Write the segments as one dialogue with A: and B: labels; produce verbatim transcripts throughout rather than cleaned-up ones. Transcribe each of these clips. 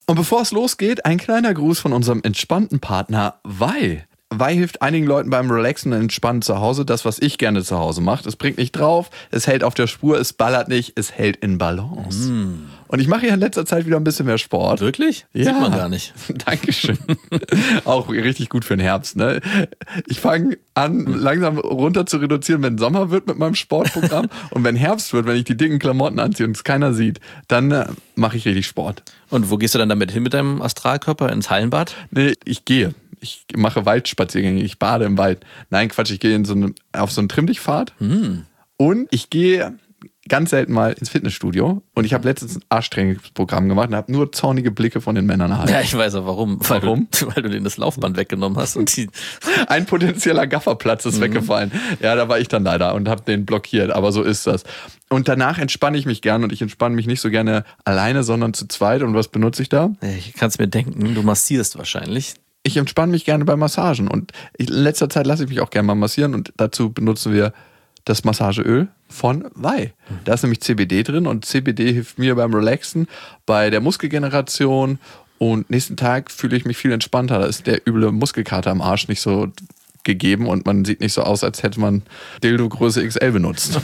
A: Und bevor es losgeht, ein kleiner Gruß von unserem entspannten Partner Vai. Vai hilft einigen Leuten beim Relaxen und Entspannen zu Hause. Das, was ich gerne zu Hause mache. Es bringt nicht drauf, es hält auf der Spur, es ballert nicht, es hält in Balance. Mm. Und ich mache ja in letzter Zeit wieder ein bisschen mehr Sport.
B: Wirklich?
A: Ja.
B: Sieht man gar nicht.
A: Dankeschön. Auch richtig gut für den Herbst. Ne? Ich fange an, langsam runter zu reduzieren, wenn Sommer wird mit meinem Sportprogramm. Und wenn Herbst wird, wenn ich die dicken Klamotten anziehe und es keiner sieht, dann äh, mache ich richtig Sport.
B: Und wo gehst du dann damit hin mit deinem Astralkörper? Ins Hallenbad?
A: Nee, ich gehe. Ich mache Waldspaziergänge, ich bade im Wald. Nein, Quatsch, ich gehe in so eine, auf so einen Trimm-dich-Pfad. Hm. Und ich gehe ganz selten mal ins Fitnessstudio. Und ich habe letztens ein Arschtrainingsprogramm gemacht und habe nur zornige Blicke von den Männern erhalten.
B: Ja, ich weiß auch warum. Weil
A: Warum?
B: Du, weil du denen das Laufband weggenommen hast. Und die
A: ein potenzieller Gafferplatz ist mhm. weggefallen. Ja, da war ich dann leider und habe den blockiert. Aber so ist das. Und danach entspanne ich mich gern. Und ich entspanne mich nicht so gerne alleine, sondern zu zweit. Und was benutze ich da?
B: Ich kann es mir denken, du massierst wahrscheinlich.
A: Ich entspanne mich gerne bei Massagen und in letzter Zeit lasse ich mich auch gerne mal massieren und dazu benutzen wir das Massageöl von Vai. Da ist nämlich C B D drin und C B D hilft mir beim Relaxen, bei der Muskelgeneration und nächsten Tag fühle ich mich viel entspannter. Da ist der üble Muskelkater am Arsch nicht so gegeben und man sieht nicht so aus, als hätte man Dildo Größe X L benutzt.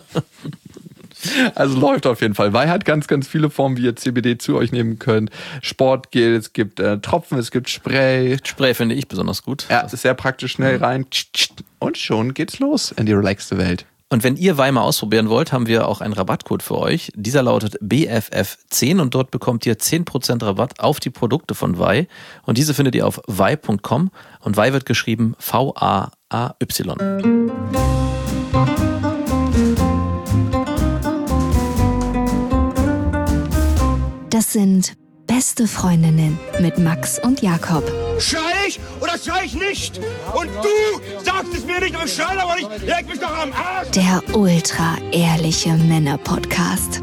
A: Also läuft auf jeden Fall. Vai hat ganz, ganz viele Formen, wie ihr C B D zu euch nehmen könnt. Sportgel, es gibt äh, Tropfen, es gibt Spray.
B: Spray finde ich besonders gut.
A: Ja, ist sehr praktisch, schnell rein. Und schon geht's los in die relaxte Welt.
B: Und wenn ihr Vai mal ausprobieren wollt, haben wir auch einen Rabattcode für euch. Dieser lautet B F F zehn und dort bekommt ihr zehn Prozent Rabatt auf die Produkte von Vai. Und diese findet ihr auf vai punkt com und Vai wird geschrieben V A A Y.
C: Das sind Beste Freundinnen mit Max und Jakob.
D: Schrei ich oder schrei ich nicht? Und du sagst es mir nicht, aber schrei aber nicht. Leg mich doch am Arsch.
C: Der ultra-ehrliche Männer-Podcast.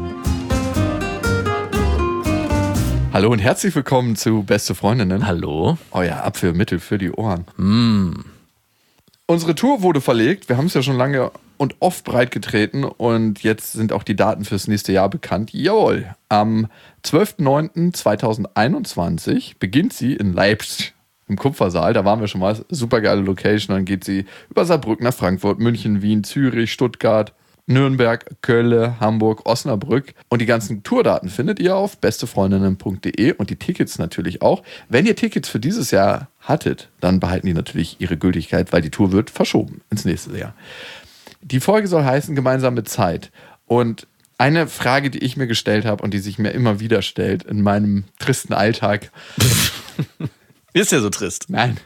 A: Hallo und herzlich willkommen zu Beste Freundinnen.
B: Hallo.
A: Euer Abführmittel für die Ohren.
B: Mm.
A: Unsere Tour wurde verlegt. Wir haben es ja schon lange und oft breitgetreten und jetzt sind auch die Daten fürs nächste Jahr bekannt. Jawohl, am zwölften neunten zweitausendeinundzwanzig beginnt sie in Leipzig im Kupfersaal. Da waren wir schon mal. Super geile Location. Dann geht sie über Saarbrücken nach Frankfurt, München, Wien, Zürich, Stuttgart, Nürnberg, Köln, Hamburg, Osnabrück. Und die ganzen Tourdaten findet ihr auf bestefreundinnen punkt de und die Tickets natürlich auch. Wenn ihr Tickets für dieses Jahr hattet, dann behalten die natürlich ihre Gültigkeit, weil die Tour wird verschoben ins nächste Jahr. Die Folge soll heißen Gemeinsame Zeit. Und eine Frage, die ich mir gestellt habe und die sich mir immer wieder stellt in meinem tristen Alltag.
B: Ist ja so trist.
A: Nein.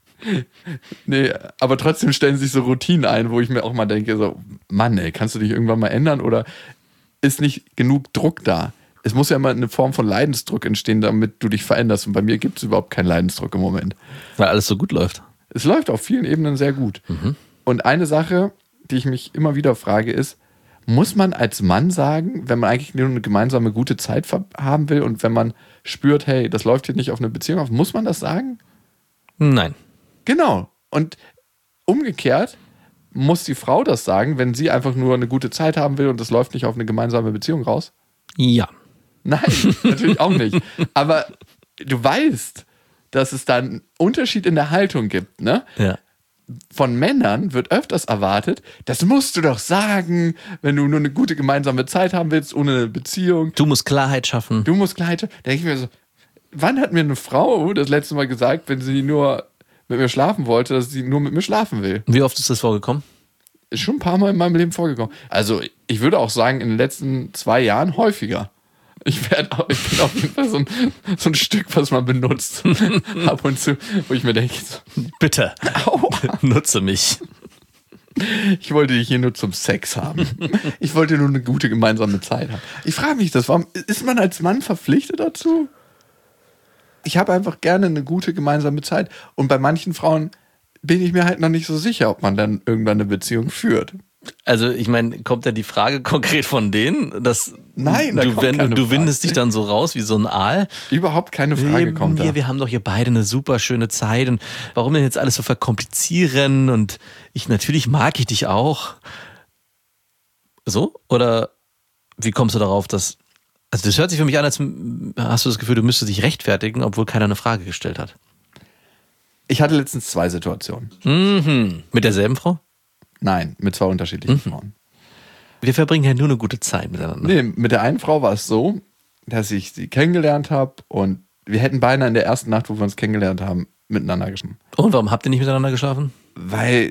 A: Nee, aber trotzdem stellen sich so Routinen ein, wo ich mir auch mal denke, so, Mann, ey, kannst du dich irgendwann mal ändern oder ist nicht genug Druck da? Es muss ja immer eine Form von Leidensdruck entstehen, damit du dich veränderst. Und bei mir gibt es überhaupt keinen Leidensdruck im Moment.
B: Weil alles so gut läuft.
A: Es läuft auf vielen Ebenen sehr gut. Mhm. Und eine Sache, die ich mich immer wieder frage, ist, muss man als Mann sagen, wenn man eigentlich nur eine gemeinsame gute Zeit haben will und wenn man spürt, hey, das läuft hier nicht auf eine Beziehung auf, muss man das sagen?
B: Nein.
A: Genau. Und umgekehrt muss die Frau das sagen, wenn sie einfach nur eine gute Zeit haben will und das läuft nicht auf eine gemeinsame Beziehung raus?
B: Ja.
A: Nein, natürlich auch nicht. Aber du weißt, dass es da einen Unterschied in der Haltung gibt, ne?
B: Ja.
A: Von Männern wird öfters erwartet, das musst du doch sagen, wenn du nur eine gute gemeinsame Zeit haben willst, ohne eine Beziehung.
B: Du musst Klarheit schaffen.
A: Du musst Klarheit schaffen. Da denke ich mir so, wann hat mir eine Frau das letzte Mal gesagt, wenn sie nur mit mir schlafen wollte, dass sie nur mit mir schlafen will?
B: Wie oft ist das vorgekommen?
A: Ist schon ein paar Mal in meinem Leben vorgekommen. Also ich würde auch sagen, in den letzten zwei Jahren häufiger. Ich, werd auch, ich bin auf jeden Fall so ein, so ein Stück, was man benutzt. Ab und zu, wo ich mir denke, so,
B: bitte, nutze mich.
A: Ich wollte dich hier nur zum Sex haben. Ich wollte nur eine gute gemeinsame Zeit haben. Ich frage mich das, warum ist man als Mann verpflichtet dazu? Ich habe einfach gerne eine gute gemeinsame Zeit. Und bei manchen Frauen bin ich mir halt noch nicht so sicher, ob man dann irgendwann eine Beziehung führt.
B: Also ich meine, kommt da die Frage konkret von denen, dass
A: Nein, da
B: du,
A: kommt
B: wenn,
A: keine
B: du
A: Frage.
B: windest dich dann so raus wie so ein Aal?
A: Überhaupt keine Frage
B: wir,
A: kommt
B: wir,
A: da.
B: Wir haben doch hier beide eine super schöne Zeit und warum denn jetzt alles so verkomplizieren und ich natürlich mag ich dich auch. So? Oder wie kommst du darauf, dass Also das hört sich für mich an, als hast du das Gefühl, du müsstest dich rechtfertigen, obwohl keiner eine Frage gestellt hat.
A: Ich hatte letztens zwei Situationen.
B: Mhm. Mit derselben Frau?
A: Nein, mit zwei unterschiedlichen
B: Mhm.
A: Frauen.
B: Wir verbringen ja nur eine gute Zeit miteinander.
A: Nee, mit der einen Frau war es so, dass ich sie kennengelernt habe und wir hätten beinahe in der ersten Nacht, wo wir uns kennengelernt haben, miteinander geschlafen.
B: Und warum habt ihr nicht miteinander geschlafen?
A: Weil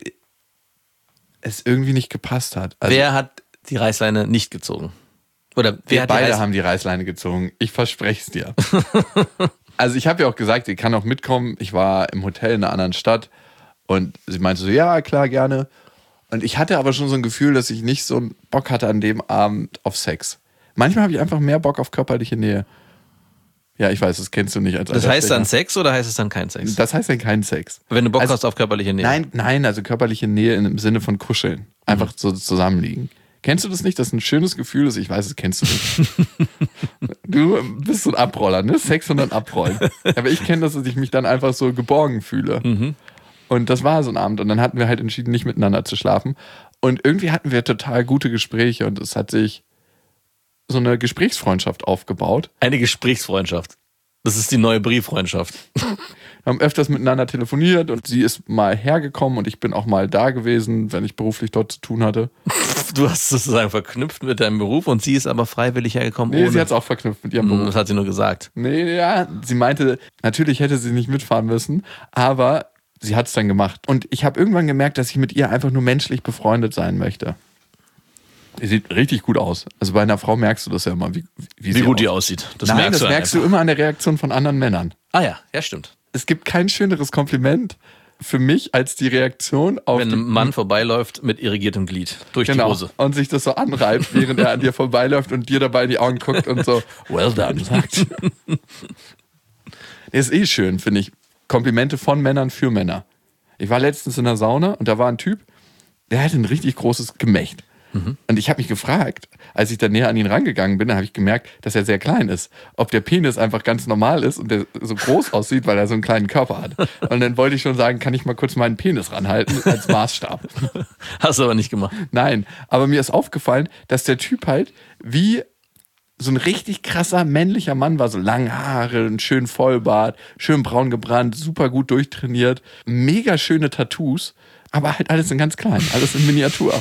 A: es irgendwie nicht gepasst hat. Also
B: Wer hat die Reißleine nicht gezogen? Oder wer
A: wir
B: hat die
A: beide
B: Reiß-
A: haben die Reißleine gezogen. Ich verspreche es dir. Also ich habe ja auch gesagt, sie kann auch mitkommen. Ich war im Hotel in einer anderen Stadt und sie meinte so, ja, klar, gerne. Und ich hatte aber schon so ein Gefühl, dass ich nicht so einen Bock hatte an dem Abend auf Sex. Manchmal habe ich einfach mehr Bock auf körperliche Nähe. Ja, ich weiß, das kennst du nicht als
B: Das
A: alter
B: heißt dann
A: Stecher.
B: Sex oder heißt es dann kein Sex?
A: Das heißt dann kein Sex.
B: Wenn du Bock
A: Also-
B: hast auf körperliche Nähe.
A: Nein, nein, also körperliche Nähe im Sinne von Kuscheln. Einfach so zusammenliegen. Kennst du das nicht? Das ist ein schönes Gefühl, das ich weiß, das kennst du nicht. Du bist so ein Abroller, ne? Sex und dann abrollen. Aber ich kenne das, dass ich mich dann einfach so geborgen fühle.
B: Mhm.
A: Und das war so ein Abend. Und dann hatten wir halt entschieden, nicht miteinander zu schlafen. Und irgendwie hatten wir total gute Gespräche und es hat sich so eine Gesprächsfreundschaft aufgebaut.
B: Eine Gesprächsfreundschaft. Das ist die neue Brieffreundschaft.
A: Wir haben öfters miteinander telefoniert und sie ist mal hergekommen und ich bin auch mal da gewesen, wenn ich beruflich dort zu tun hatte.
B: Du hast es sozusagen verknüpft mit deinem Beruf und sie ist aber freiwillig hergekommen.
A: Nee,
B: ohne.
A: sie hat es auch verknüpft mit ihrem
B: Hm,
A: Beruf.
B: Das hat sie nur gesagt.
A: Nee, ja, sie meinte, natürlich hätte sie nicht mitfahren müssen, aber sie hat es dann gemacht. Und ich habe irgendwann gemerkt, dass ich mit ihr einfach nur menschlich befreundet sein möchte. Die sieht richtig gut aus. Also bei einer Frau merkst du das ja immer, wie, wie,
B: Wie
A: sie
B: gut die
A: aussieht.
B: aussieht. Das
A: Nein,
B: merkst
A: das
B: du
A: merkst
B: einfach.
A: du immer an der Reaktion von anderen Männern.
B: Ah ja, ja stimmt.
A: Es gibt kein schöneres Kompliment für mich als die Reaktion auf
B: Wenn
A: die,
B: ein Mann vorbeiläuft mit irrigiertem Glied durch
A: genau,
B: die Hose.
A: und sich das so anreibt, während er an dir vorbeiläuft und dir dabei in die Augen guckt und so, well done, sagt. Ist eh schön, finde ich. Komplimente von Männern für Männer. Ich war letztens in der Sauna und da war ein Typ, der hatte ein richtig großes Gemächt.
B: Mhm.
A: Und ich habe mich gefragt, als ich dann näher an ihn rangegangen bin, habe ich gemerkt, dass er sehr klein ist. Ob der Penis einfach ganz normal ist und der so groß aussieht, weil er so einen kleinen Körper hat. Und dann wollte ich schon sagen, kann ich mal kurz meinen Penis ranhalten als Maßstab.
B: Hast du aber nicht gemacht.
A: Nein, aber mir ist aufgefallen, dass der Typ halt wie so ein richtig krasser männlicher Mann war. So lange Haare, einen schönen Vollbart, schön braun gebrannt, super gut durchtrainiert, mega schöne Tattoos, aber halt alles in ganz klein, alles in Miniatur.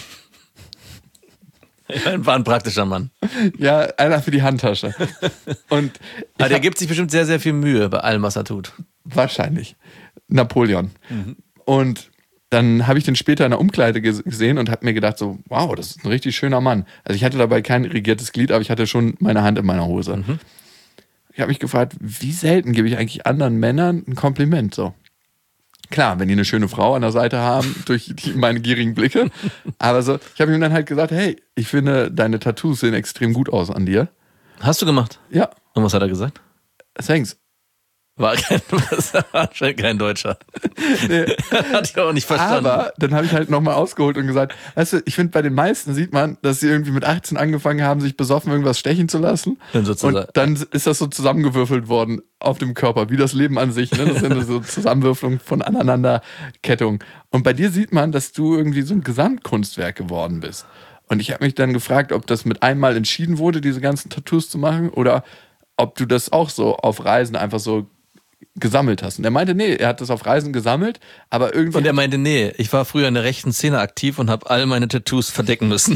B: War ein praktischer Mann.
A: Ja, einer für die Handtasche. Und
B: Aber
A: ich
B: der
A: hab,
B: gibt sich bestimmt sehr, sehr viel Mühe bei allem, was er tut.
A: wahrscheinlich Napoleon. Und dann habe ich den später in der Umkleide ges- gesehen und habe mir gedacht so, wow, das ist ein richtig schöner Mann. Also ich hatte dabei kein irrigiertes Glied, aber ich hatte schon meine Hand in meiner Hose.
B: Mhm.
A: Ich habe mich gefragt, wie selten gebe ich eigentlich anderen Männern ein Kompliment so. Klar, wenn die eine schöne Frau an der Seite haben, durch die, meine gierigen Blicke. Aber so, ich habe ihm dann halt gesagt, hey, ich finde, deine Tattoos sehen extrem gut aus an dir.
B: Hast du gemacht?
A: Ja,
B: Und was hat er gesagt?
A: thanks.
B: War kein, war kein Deutscher.
A: Nee.
B: Hat ich auch nicht verstanden.
A: Aber dann habe ich halt nochmal ausgeholt und gesagt, weißt du, ich finde, bei den meisten sieht man, dass sie irgendwie mit achtzehn angefangen haben, sich besoffen irgendwas stechen zu lassen.
B: Dann sozusagen.
A: Und dann ist das so zusammengewürfelt worden auf dem Körper, wie das Leben an sich. Ne? Das sind so Zusammenwürfelungen von Aneinanderkettung. Und bei dir sieht man, dass du irgendwie so ein Gesamtkunstwerk geworden bist. Und ich habe mich dann gefragt, ob das mit einmal entschieden wurde, diese ganzen Tattoos zu machen, oder ob du das auch so auf Reisen einfach so gesammelt hast. Und er meinte, nee, er hat das auf Reisen gesammelt, aber irgendwie...
B: Und er meinte, nee, ich war früher in der rechten Szene aktiv und habe all meine Tattoos verdecken müssen.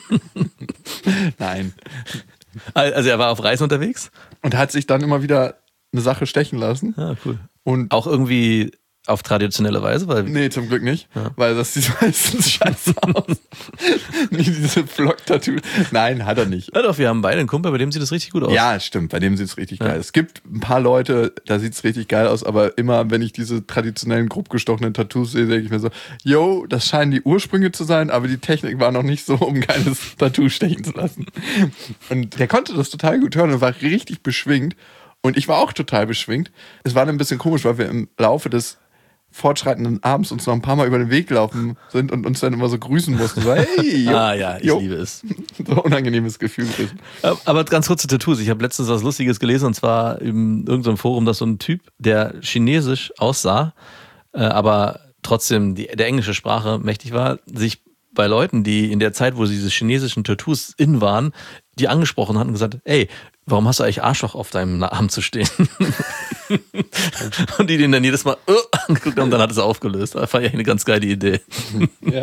A: Nein.
B: Also er war auf Reisen unterwegs?
A: Und hat sich dann immer wieder eine Sache stechen lassen.
B: Ja, cool.
A: Und
B: Auch irgendwie auf traditionelle Weise, weil
A: nee, zum Glück nicht, weil das sieht meistens scheiße aus. Nicht diese Flock-Tattoos. Nein, hat er nicht.
B: ja doch, wir haben beide einen Kumpel, bei dem sieht es richtig gut aus.
A: Ja, stimmt, bei dem sieht es richtig geil aus. Es gibt ein paar Leute, da sieht es richtig geil aus, aber immer, wenn ich diese traditionellen, grob gestochenen Tattoos sehe, denke ich mir so, yo, das scheinen die Ursprünge zu sein, aber die Technik war noch nicht so, um ein geiles Tattoo stechen zu lassen. Und der konnte das total gut hören und war richtig beschwingt. Und ich war auch total beschwingt. Es war dann ein bisschen komisch, weil wir im Laufe des fortschreitenden Abends uns noch ein paar Mal über den Weg gelaufen sind und uns dann immer so grüßen mussten. So, hey, jo,
B: Ah ja, ich
A: jo.
B: liebe es.
A: So ein unangenehmes Gefühl gewesen.
B: Aber ganz kurz zu Tattoos. Ich habe letztens was Lustiges gelesen und zwar in irgendeinem Forum, dass so ein Typ, der chinesisch aussah, äh, aber trotzdem die, der englische Sprache mächtig war, sich bei Leuten, die in der Zeit, wo diese chinesischen Tattoos in waren, die angesprochen hatten und gesagt, ey, warum hast du eigentlich Arschloch auf deinem Arm zu stehen? Und die den dann jedes Mal uh, angeguckt haben und dann hat es aufgelöst. Das fand ich eine ganz geile Idee.
A: Ja.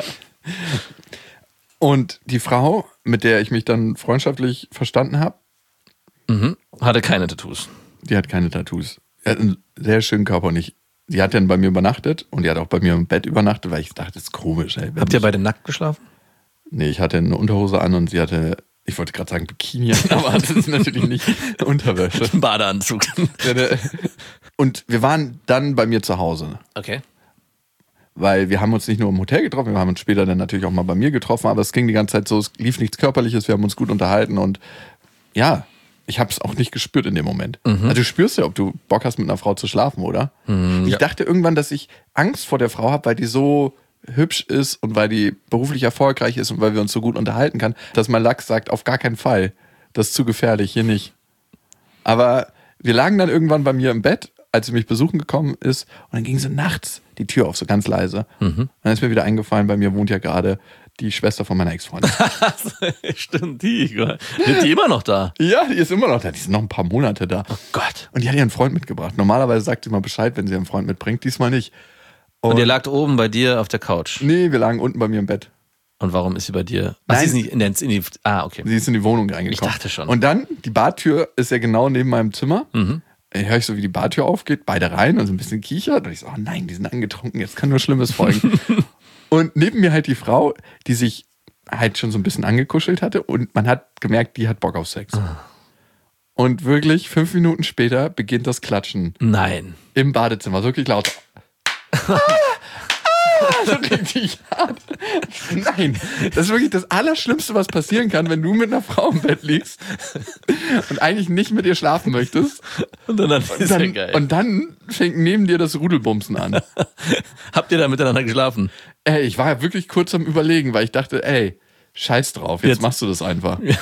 A: Und die Frau, mit der ich mich dann freundschaftlich verstanden habe,
B: mhm. hatte keine Tattoos.
A: Die hat keine Tattoos. Die hat einen sehr schönen Körper und ich. Die hat dann bei mir übernachtet und die hat auch bei mir im Bett übernachtet, weil ich dachte, das ist komisch. Ey,
B: Habt ihr beide nackt geschlafen?
A: Nee, ich hatte eine Unterhose an und sie hatte, ich wollte gerade sagen Bikini an, aber das ist natürlich nicht Unterwäsche.
B: Ein Badeanzug.
A: Und wir waren dann bei mir zu Hause.
B: Okay.
A: Weil wir haben uns nicht nur im Hotel getroffen, wir haben uns später dann natürlich auch mal bei mir getroffen, aber es ging die ganze Zeit so, es lief nichts Körperliches, wir haben uns gut unterhalten und ja, ich habe es auch nicht gespürt in dem Moment. Mhm. Also du spürst ja, ob du Bock hast, mit einer Frau zu schlafen, oder? Mhm, ich ja. dachte irgendwann, dass ich Angst vor der Frau habe, weil die so hübsch ist und weil die beruflich erfolgreich ist und weil wir uns so gut unterhalten kann, dass mein Lachs sagt, auf gar keinen Fall, das ist zu gefährlich, hier nicht. Aber wir lagen dann irgendwann bei mir im Bett, als sie mich besuchen gekommen ist und dann ging so nachts die Tür auf, so ganz leise. Mhm. Dann ist mir wieder eingefallen, bei mir wohnt ja gerade die Schwester von meiner Ex-Freundin.
B: Stimmt, die. Sind die immer noch da?
A: Ja, die ist immer noch da. Die sind noch ein paar Monate da.
B: Oh Gott.
A: Und die hat ihren Freund mitgebracht. Normalerweise sagt sie mal Bescheid, wenn sie ihren Freund mitbringt. Diesmal nicht.
B: Und, und ihr lagt oben bei dir auf der Couch?
A: Nee, wir lagen unten bei mir im Bett.
B: Und warum ist sie bei dir? Ach, sie ist nicht in, der, in die... Ah, okay.
A: Sie ist in die Wohnung reingekommen.
B: Ich dachte schon.
A: Und dann, die Badtür ist ja genau neben meinem Zimmer. Mhm. Dann höre ich so, wie die Badtür aufgeht, beide rein und so ein bisschen kichert. Und ich so, oh nein, die sind angetrunken, jetzt kann nur Schlimmes folgen. Und neben mir halt die Frau, die sich halt schon so ein bisschen angekuschelt hatte und man hat gemerkt, die hat Bock auf Sex. Und wirklich fünf Minuten später beginnt das Klatschen.
B: Nein.
A: Im Badezimmer, wirklich laut. ah, ah, so richtig hart. Nein, das ist wirklich das Allerschlimmste, was passieren kann, wenn du mit einer Frau im Bett liegst und eigentlich nicht mit ihr schlafen möchtest.
B: Und dann,
A: und dann, ja geil. Und dann fängt neben dir das Rudelbumsen an.
B: Habt ihr da miteinander geschlafen?
A: Ey, ich war ja wirklich kurz am Überlegen, weil ich dachte, ey, scheiß drauf, jetzt, jetzt. machst du das einfach. Ja.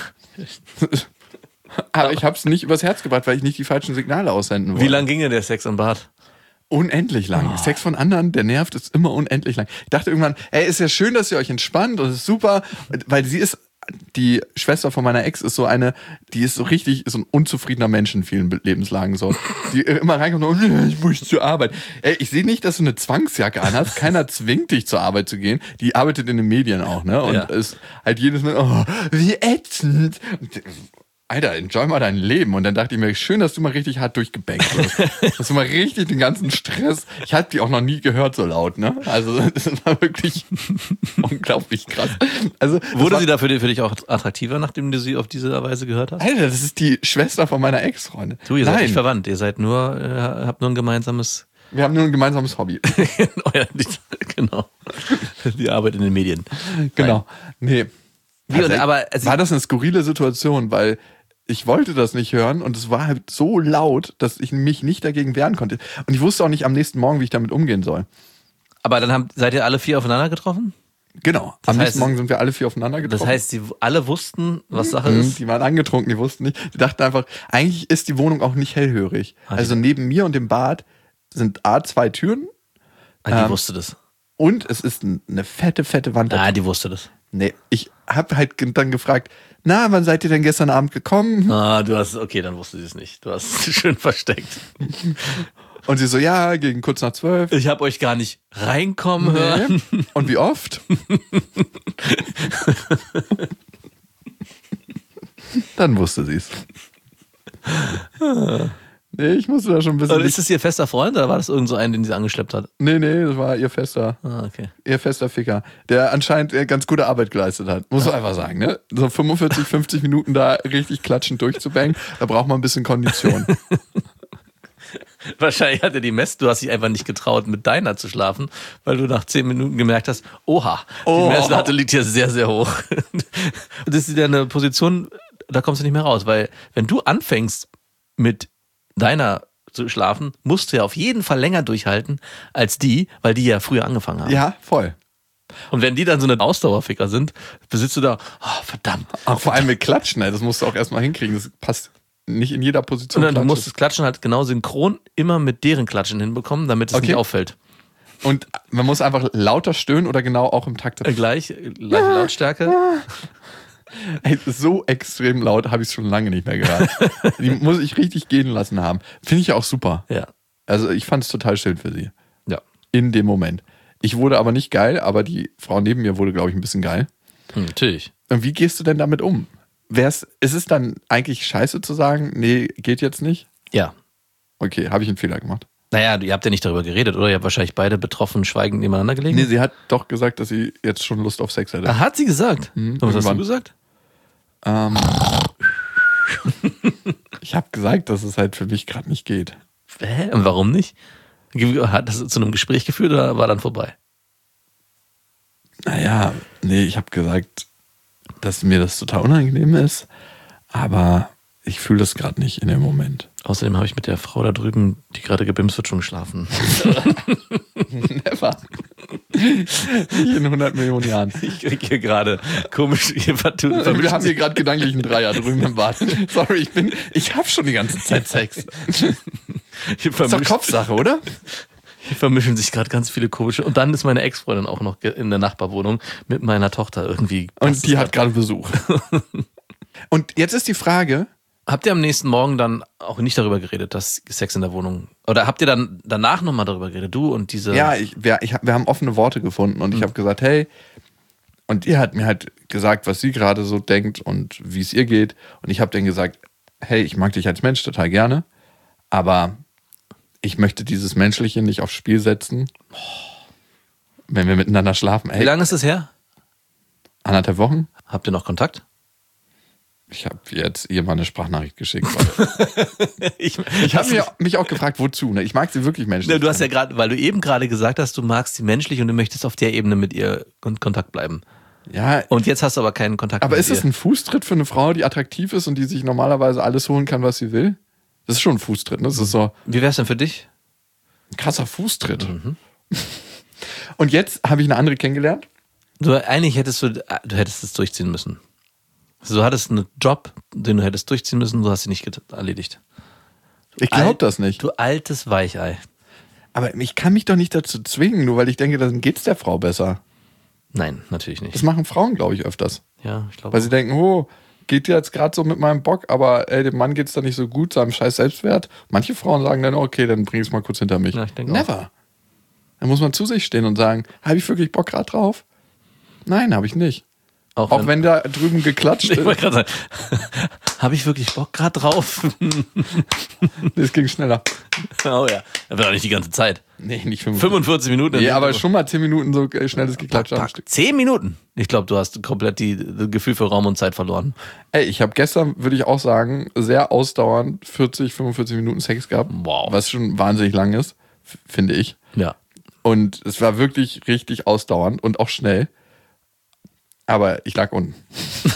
A: Aber ich hab's nicht übers Herz gebracht, weil ich nicht die falschen Signale aussenden wollte.
B: Wie lang ging denn der Sex im Bad?
A: Unendlich lang. Oh. Sex von anderen, der nervt, ist immer unendlich lang. Ich dachte irgendwann, ey, ist ja schön, dass ihr euch entspannt und es ist super, weil sie ist, die Schwester von meiner Ex ist so eine, die ist so richtig, so ein unzufriedener Mensch in vielen Lebenslagen so. Die immer reinkommt und sagt, ich muss zur Arbeit. Ey, ich sehe nicht, dass du eine Zwangsjacke anhast. Keiner zwingt dich zur Arbeit zu gehen. Die arbeitet in den Medien auch, ne? Und ja. ist halt jedes Mal, oh, wie ätzend. Alter, enjoy mal dein Leben. Und dann dachte ich mir, schön, dass du mal richtig hart durchgebankt wirst. Dass du mal richtig den ganzen Stress, ich hatte die auch noch nie gehört so laut, ne? Also das war wirklich unglaublich krass. Also,
B: Wurde war, sie da für, für dich auch attraktiver, nachdem du sie auf diese Weise gehört hast?
A: Alter, das ist die Schwester von meiner Ex-Freundin.
B: Du, ihr Nein. seid nicht verwandt, ihr seid nur, äh, habt nur ein gemeinsames...
A: Wir haben nur ein gemeinsames Hobby.
B: Genau. Die Arbeit in den Medien.
A: Genau. Nee.
B: Wie,
A: also,
B: aber, also
A: war das eine skurrile Situation, weil ich wollte das nicht hören und es war halt so laut, dass ich mich nicht dagegen wehren konnte. Und ich wusste auch nicht am nächsten Morgen, wie ich damit umgehen soll.
B: Aber dann haben, seid ihr alle vier aufeinander getroffen?
A: Genau.
B: Das
A: am
B: heißt,
A: nächsten Morgen sind wir alle vier aufeinander getroffen.
B: Das heißt, sie alle wussten, was Sache mhm, ist?
A: Die waren angetrunken, die wussten nicht. Die dachten einfach, eigentlich ist die Wohnung auch nicht hellhörig. Ah, also neben mir und dem Bad sind A, zwei Türen.
B: Ah, die ähm, wusste das.
A: Und es ist eine fette, fette Wand.
B: Ah, die wusste das.
A: Nee, ich habe halt dann gefragt, na, wann seid ihr denn gestern Abend gekommen?
B: Ah, du hast, okay, dann wusste sie es nicht. Du hast es schön versteckt.
A: Und sie so, ja, gegen kurz nach zwölf.
B: Ich habe euch gar nicht reinkommen nee. hören.
A: Und wie oft? Dann wusste sie es. Nee, ich musste da schon ein bisschen...
B: Oder ist das ihr fester Freund oder war das irgend so ein, den sie angeschleppt hat?
A: Nee, nee, das war ihr fester.
B: Ah, okay.
A: Ihr fester Ficker, der anscheinend ganz gute Arbeit geleistet hat. Muss man einfach sagen, ne? So fünfundvierzig, fünfzig Minuten da richtig klatschend durchzubangen, da braucht man ein bisschen Kondition.
B: Wahrscheinlich hat er die Mess, du hast dich einfach nicht getraut, mit deiner zu schlafen, weil du nach zehn Minuten gemerkt hast, oha,
A: oh.
B: die Messlatte liegt hier sehr, sehr hoch. Das ist ja eine Position, da kommst du nicht mehr raus, weil wenn du anfängst mit deiner zu schlafen, musst du ja auf jeden Fall länger durchhalten als die, weil die ja früher angefangen haben.
A: Ja, voll.
B: Und wenn die dann so eine Ausdauerficker sind, besitzt du da, oh, verdammt.
A: Auch vor allem mit Klatschen, das musst du auch erstmal hinkriegen. Das passt nicht in jeder Position.
B: Und dann, du musst das Klatschen halt genau synchron immer mit deren Klatschen hinbekommen, damit es okay. nicht auffällt.
A: Und man muss einfach lauter stöhnen oder genau auch im Takt.
B: Äh, gleich, gleiche Lautstärke.
A: Ey, so extrem laut habe ich es schon lange nicht mehr gehört. Die muss ich richtig gehen lassen haben. Finde ich ja auch super.
B: Ja.
A: Also ich fand es total schön für sie.
B: Ja.
A: In dem Moment. Ich wurde aber nicht geil, aber die Frau neben mir wurde, glaube ich, ein bisschen geil.
B: Hm, natürlich.
A: Und wie gehst du denn damit um? Wär's, ist es dann eigentlich scheiße zu sagen, nee, geht jetzt nicht?
B: Ja.
A: Okay, habe ich einen Fehler gemacht.
B: Naja, ihr habt ja nicht darüber geredet, oder? Ihr habt wahrscheinlich beide betroffen schweigend nebeneinander gelegen.
A: Nee, sie hat doch gesagt, dass sie jetzt schon Lust auf Sex hätte.
B: Ah, hat sie gesagt?
A: Mhm,
B: Und was hast du
A: irgendwann.
B: gesagt?
A: Ähm, ich habe gesagt, dass es halt für mich gerade nicht geht.
B: Hä? Und warum nicht? Hat das zu einem Gespräch geführt oder war dann vorbei?
A: Naja, nee, ich habe gesagt, dass mir das total unangenehm ist, aber ich fühle das gerade nicht in dem Moment.
B: Außerdem habe ich mit der Frau da drüben, die gerade gebimst wird, schon geschlafen.
A: Never. Nicht in hundert Millionen Jahren.
B: Ich kriege hier gerade komisch. Hier
A: Wir haben hier gerade gedanklich einen Dreier drüben im Bad. Sorry, ich bin, ich habe schon die ganze Zeit Sex.
B: Hier
A: Das ist doch Kopfsache, oder?
B: Hier vermischen sich gerade ganz viele komische. Und dann ist meine Ex-Freundin auch noch in der Nachbarwohnung mit meiner Tochter irgendwie.
A: Und die hat gerade Besuch. Und jetzt ist die Frage.
B: Habt ihr am nächsten Morgen dann auch nicht darüber geredet, dass Sex in der Wohnung... Oder habt ihr dann danach nochmal darüber geredet? Du und diese...
A: Ja, ich, wir, ich, wir haben offene Worte gefunden und ich
B: Mhm.
A: habe gesagt, hey... Und die hat mir halt gesagt, was sie gerade so denkt und wie es ihr geht. Und ich habe dann gesagt, hey, ich mag dich als Mensch total gerne, aber ich möchte dieses Menschliche nicht aufs Spiel setzen, wenn wir miteinander schlafen. Hey,
B: Wie lange ist es her?
A: anderthalb Wochen?
B: Habt ihr noch Kontakt?
A: Ich habe jetzt ihr mal eine Sprachnachricht geschickt.
B: ich
A: Ich habe mich, mich auch gefragt, wozu. Ne? Ich mag sie wirklich menschlich.
B: Ja, du hast ja gerade, weil du eben gerade gesagt hast, du magst sie menschlich und du möchtest auf der Ebene mit ihr in Kontakt bleiben.
A: Ja,
B: Und jetzt hast du aber keinen Kontakt
A: aber
B: mit
A: ist
B: ihr.
A: es ein Fußtritt für eine Frau, die attraktiv ist und die sich normalerweise alles holen kann, was sie will? Das ist schon ein Fußtritt, ne? Das ist so
B: Wie wär's denn für dich?
A: ein krasser Fußtritt. Und jetzt habe ich eine andere kennengelernt.
B: Du, eigentlich hättest du, du hättest es durchziehen müssen. Also du hattest einen Job, den du hättest durchziehen müssen, du hast ihn nicht get- erledigt.
A: Ich glaube
B: Alt-
A: das nicht.
B: Du altes Weichei.
A: Aber ich kann mich doch nicht dazu zwingen, nur weil ich denke, dann geht's der Frau besser.
B: Nein, natürlich nicht.
A: Das machen Frauen, glaube ich, öfters.
B: Ja, ich glaube.
A: Weil sie denken, oh, geht dir jetzt gerade so mit meinem Bock, aber ey, dem Mann geht's da nicht so gut, seinem scheiß Selbstwert. Manche Frauen sagen dann, okay, dann bring es mal kurz hinter mich.
B: Ja, ich denke
A: Never. Dann muss man zu sich stehen und sagen, habe ich wirklich Bock gerade drauf? Nein, habe ich nicht.
B: Auch,
A: Auch wenn da drüben geklatscht
B: ich
A: ist.
B: wollte gerade sagen, habe ich wirklich Bock gerade drauf?
A: Das ging schneller.
B: Oh ja, aber doch nicht die ganze Zeit.
A: Nee, nicht fünfundvierzig.
B: fünfundvierzig Minuten.
A: Nee, aber schon mal zehn Minuten so schnelles Geklatscht am Stück.
B: Zehn Minuten? Ich glaube, du hast komplett die, das Gefühl für Raum und Zeit verloren.
A: Ey, ich habe gestern, würde ich auch sagen, sehr ausdauernd vierzig, fünfundvierzig Minuten Sex gehabt.
B: Wow.
A: Was schon wahnsinnig lang ist, f- finde ich.
B: Ja.
A: Und es war wirklich richtig ausdauernd und auch schnell. Aber ich lag unten.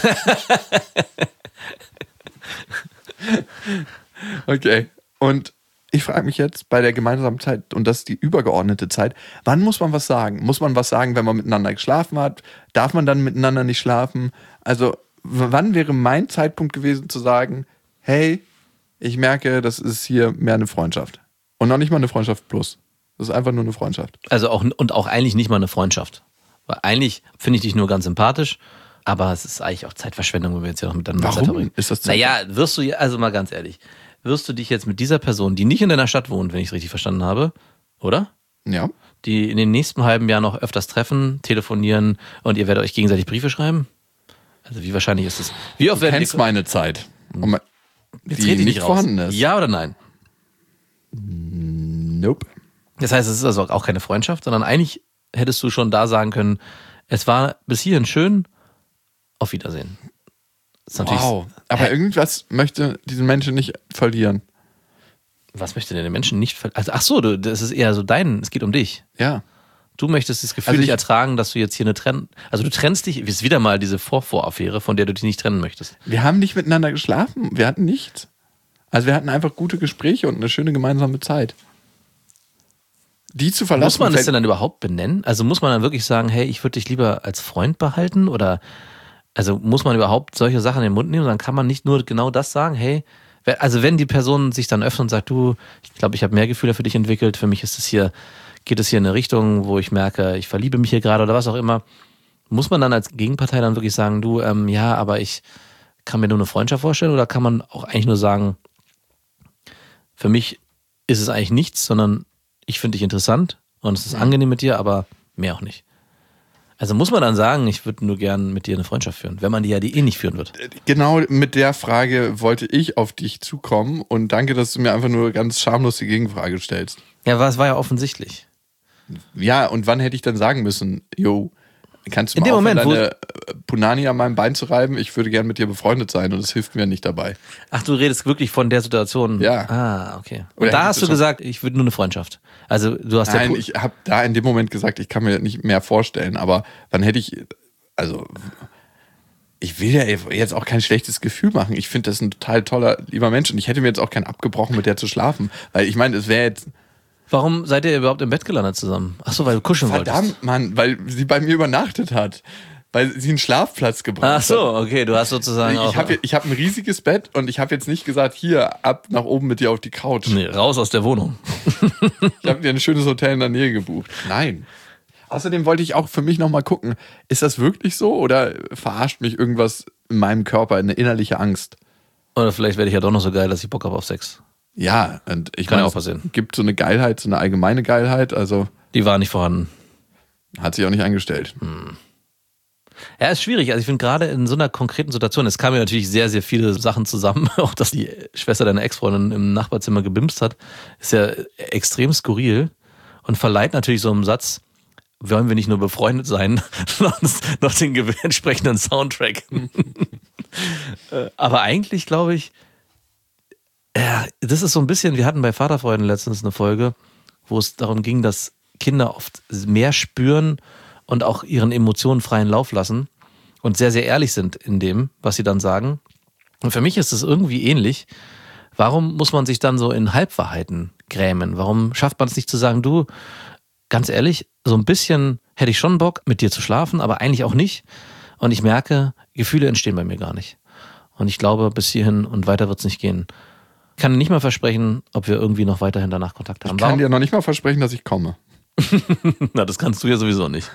A: Okay. Und ich frage mich jetzt bei der gemeinsamen Zeit, und das ist die übergeordnete Zeit, wann muss man was sagen? Muss man was sagen, wenn man miteinander geschlafen hat? Darf man dann miteinander nicht schlafen? Also, w- wann wäre mein Zeitpunkt gewesen zu sagen, hey, ich merke, das ist hier mehr eine Freundschaft. Und noch nicht mal eine Freundschaft plus. Das ist einfach nur eine Freundschaft.
B: Also auch, und auch eigentlich nicht mal eine Freundschaft. Weil eigentlich finde ich dich nur ganz sympathisch, aber es ist eigentlich auch Zeitverschwendung, wenn wir jetzt hier noch miteinander
A: Warum
B: Zeit verbringen.
A: ist das Zeit-
B: Naja, wirst du, also mal ganz ehrlich, wirst du dich jetzt mit dieser Person, die nicht in deiner Stadt wohnt, wenn ich es richtig verstanden habe, oder?
A: Ja.
B: Die in den nächsten halben Jahr noch öfters treffen, telefonieren und ihr werdet euch gegenseitig Briefe schreiben? Also wie wahrscheinlich ist es? Wie oft
A: Du
B: werdet
A: kennst
B: ihr...
A: meine Zeit. Und ma-
B: Jetzt
A: die
B: red ich
A: nicht
B: raus.
A: vorhanden ist.
B: Ja oder nein?
A: Nope.
B: Das heißt, es ist also auch keine Freundschaft, sondern eigentlich hättest du schon da sagen können, es war bis hierhin schön, auf Wiedersehen. Das ist natürlich-
A: Wow. Aber
B: Hä?
A: irgendwas möchte diesen Menschen nicht verlieren.
B: Was möchte denn der Menschen nicht ver- also, ach so, du, das ist eher so dein, es geht um dich.
A: Ja.
B: Du möchtest das Gefühl
A: Also
B: nicht
A: ich-
B: ertragen, dass du jetzt hier eine Trenn... Also du trennst dich, ist wieder mal diese Vorvoraffäre, von der du dich nicht trennen möchtest.
A: Wir haben nicht miteinander geschlafen. Wir hatten nichts. Also wir hatten einfach gute Gespräche und eine schöne gemeinsame Zeit. Die zu verlassen.
B: Muss man das
A: fällt-
B: denn dann überhaupt benennen? Also muss man dann wirklich sagen, hey, ich würde dich lieber als Freund behalten? Oder also muss man überhaupt solche Sachen in den Mund nehmen? Dann kann man nicht nur genau das sagen, hey, wer- also wenn die Person sich dann öffnet und sagt, du, ich glaube, ich habe mehr Gefühle für dich entwickelt, für mich ist es hier, geht es hier in eine Richtung, wo ich merke, ich verliebe mich hier gerade oder was auch immer. Muss man dann als Gegenpartei dann wirklich sagen, du, ähm, ja, aber ich kann mir nur eine Freundschaft vorstellen, oder kann man auch eigentlich nur sagen, für mich ist es eigentlich nichts, sondern ich finde dich interessant und es ist angenehm mit dir, aber mehr auch nicht. Also muss man dann sagen, ich würde nur gern mit dir eine Freundschaft führen, wenn man die ja die eh nicht führen wird.
A: Genau mit der Frage wollte ich auf dich zukommen und danke, dass du mir einfach nur ganz schamlos die Gegenfrage stellst.
B: Ja, aber es war ja offensichtlich.
A: Ja, und wann hätte ich dann sagen müssen, yo, kannst du
B: In
A: mal
B: dem
A: aufhören,
B: Moment,
A: deine Punani an meinem Bein zu reiben? Ich würde gern mit dir befreundet sein und es hilft mir nicht dabei.
B: Ach, du redest wirklich von der Situation?
A: Ja.
B: Ah, okay. Und
A: Oder
B: da
A: hättest
B: hast
A: du
B: du
A: schon-
B: gesagt, ich würde nur eine Freundschaft. Also du hast
A: Nein,
B: ja...
A: ich habe da in dem Moment gesagt, ich kann mir nicht mehr vorstellen, aber wann hätte ich, also ich will ja jetzt auch kein schlechtes Gefühl machen. Ich finde das ein total toller, lieber Mensch und ich hätte mir jetzt auch keinen abgebrochen, mit der zu schlafen, weil ich meine, es wäre jetzt...
B: Warum seid ihr überhaupt im Bett gelandet zusammen? Ach so, weil du kuscheln wolltest.
A: Verdammt, Mann, weil sie bei mir übernachtet hat. Weil sie einen Schlafplatz gebracht
B: Ach
A: hat.
B: so, okay, du hast sozusagen auch...
A: Ich habe ich hab ein riesiges Bett und ich habe jetzt nicht gesagt, hier, ab nach oben mit dir auf die Couch.
B: Nee, raus aus der Wohnung.
A: Ich habe dir ein schönes Hotel in der Nähe gebucht. Nein. Außerdem wollte ich auch für mich nochmal gucken, ist das wirklich so oder verarscht mich irgendwas in meinem Körper, eine innerliche Angst?
B: Oder vielleicht werde ich ja doch noch so geil, dass ich Bock habe auf Sex.
A: Ja, und ich
B: Kann
A: meine,
B: ja auch
A: es
B: passieren.
A: gibt so eine Geilheit, so eine allgemeine Geilheit, also
B: Die war nicht vorhanden.
A: hat sich auch nicht eingestellt.
B: Ja, ist schwierig. Also ich finde gerade in so einer konkreten Situation, es kamen ja natürlich sehr, sehr viele Sachen zusammen, auch dass die Schwester deiner Ex-Freundin im Nachbarzimmer gebimst hat, ist ja extrem skurril und verleiht natürlich so einen Satz, wollen wir nicht nur befreundet sein, noch, noch den ge- entsprechenden Soundtrack. Äh, Aber eigentlich glaube ich, ja, das ist so ein bisschen, wir hatten bei Vaterfreunden letztens eine Folge, wo es darum ging, dass Kinder oft mehr spüren und auch ihren Emotionen freien Lauf lassen und sehr, sehr ehrlich sind in dem, was sie dann sagen. Und für mich ist es irgendwie ähnlich. Warum muss man sich dann so in Halbwahrheiten grämen? Warum schafft man es nicht zu sagen, du, ganz ehrlich, so ein bisschen hätte ich schon Bock, mit dir zu schlafen, aber eigentlich auch nicht. Und ich merke, Gefühle entstehen bei mir gar nicht. Und ich glaube, bis hierhin und weiter wird es nicht gehen. Ich kann nicht mal versprechen, ob wir irgendwie noch weiterhin danach Kontakt haben.
A: Ich kann dir noch nicht mal versprechen, dass ich komme.
B: Na, das kannst du ja sowieso nicht.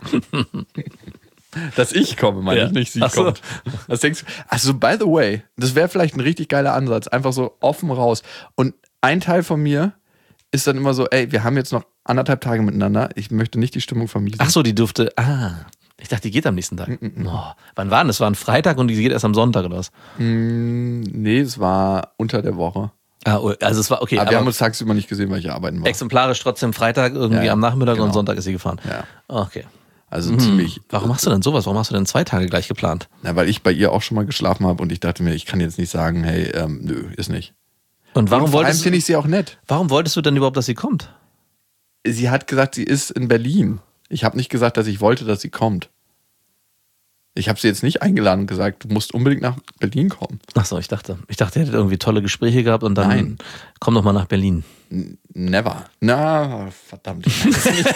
A: Dass ich komme, meine
B: Ja.
A: ich nicht, sie
B: Ach so.
A: kommt. Was denkst du? Also, by the way, das wäre vielleicht ein richtig geiler Ansatz. Einfach so offen raus. Und ein Teil von mir ist dann immer so, ey, wir haben jetzt noch anderthalb Tage miteinander. Ich möchte nicht die Stimmung vermiesen.
B: Ach so, die durfte. Ah, ich dachte, die geht am nächsten Tag. Oh, wann war denn das? War ein Freitag und die geht erst am Sonntag oder was?
A: Mm, nee, es war unter der Woche.
B: Ah, oh, also es war okay.
A: Aber,
B: Aber,
A: wir haben uns tagsüber nicht gesehen, weil ich arbeiten war.
B: exemplarisch trotzdem Freitag irgendwie
A: Ja, ja,
B: am Nachmittag
A: genau.
B: und Sonntag ist sie gefahren.
A: Ja.
B: Okay.
A: Also ziemlich.
B: Warum machst du denn sowas? Warum hast du denn zwei Tage gleich geplant?
A: Na, weil ich bei ihr auch schon mal geschlafen habe und ich dachte mir, ich kann jetzt nicht sagen, hey, ähm, nö, ist nicht.
B: Und warum
A: und vor allem
B: wolltest
A: finde
B: du,
A: ich sie auch nett.
B: warum wolltest du denn überhaupt, dass sie kommt?
A: Sie hat gesagt, sie ist in Berlin. Ich habe nicht gesagt, dass ich wollte, dass sie kommt. Ich habe sie jetzt nicht eingeladen und gesagt, du musst unbedingt nach Berlin kommen.
B: Ach so, ich dachte, ich dachte, ihr hättet irgendwie tolle Gespräche gehabt und dann
A: Nein.
B: komm doch mal nach Berlin.
A: N- Never. Na, verdammt. Ich weiß nicht,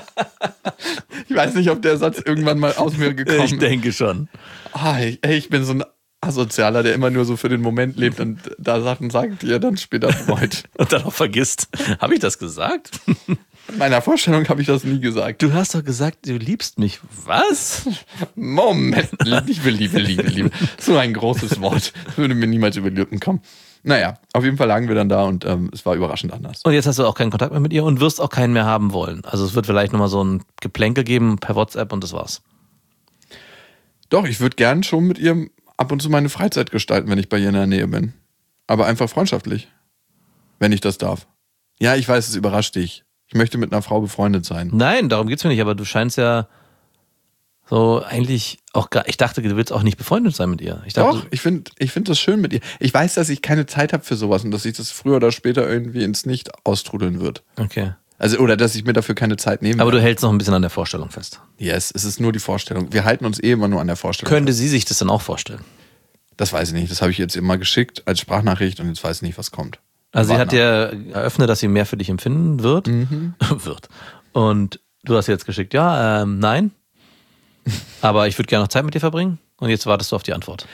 A: ich weiß nicht, ob der Satz irgendwann mal aus mir gekommen ist.
B: denke schon.
A: Ah, ich, ey, ich bin so ein Asozialer, der immer nur so für den Moment lebt und da Sachen sagt, die er dann später bereut.
B: Und dann auch vergisst. Habe ich das gesagt?
A: In meiner Vorstellung habe ich das nie gesagt.
B: Du hast doch gesagt, du liebst mich. Was?
A: Moment, Liebe, Liebe, Liebe, Liebe. So ein großes Wort. Das würde mir niemals über die Lippen kommen. Naja, auf jeden Fall lagen wir dann da und ähm, es war überraschend anders.
B: Und jetzt hast du auch keinen Kontakt mehr mit ihr und wirst auch keinen mehr haben wollen. Also es wird vielleicht nochmal so ein Geplänkel geben per WhatsApp und das war's.
A: Doch, ich würde gern schon mit ihr ab und zu meine Freizeit gestalten, wenn ich bei ihr in der Nähe bin. Aber einfach freundschaftlich. Wenn ich das darf. Ja, ich weiß, es überrascht dich. Ich möchte mit einer Frau befreundet sein.
B: Nein, darum geht's mir nicht, aber du scheinst ja so eigentlich auch gar, ich dachte, du willst auch nicht befreundet sein mit ihr. Ich dachte,
A: Doch, ich finde ich find das schön mit ihr. Ich weiß, dass ich keine Zeit habe für sowas und dass sich das früher oder später irgendwie ins Nicht austrudeln wird.
B: okay.
A: Also, oder dass ich mir dafür keine Zeit nehme.
B: Aber du hältst noch ein bisschen an der Vorstellung fest.
A: Yes, es ist nur die Vorstellung. Wir halten uns eh immer nur an der Vorstellung.
B: Könnte sie sich das dann auch vorstellen?
A: Das weiß ich nicht. Das habe ich jetzt immer geschickt als Sprachnachricht und jetzt weiß ich nicht, was kommt.
B: Also sie
A: Warten
B: hat dir eröffnet, dass sie mehr für dich empfinden wird.
A: Mhm.
B: wird. Und du hast jetzt geschickt, ja, ähm, nein. Aber ich würde gerne noch Zeit mit dir verbringen. Und jetzt wartest du auf die Antwort.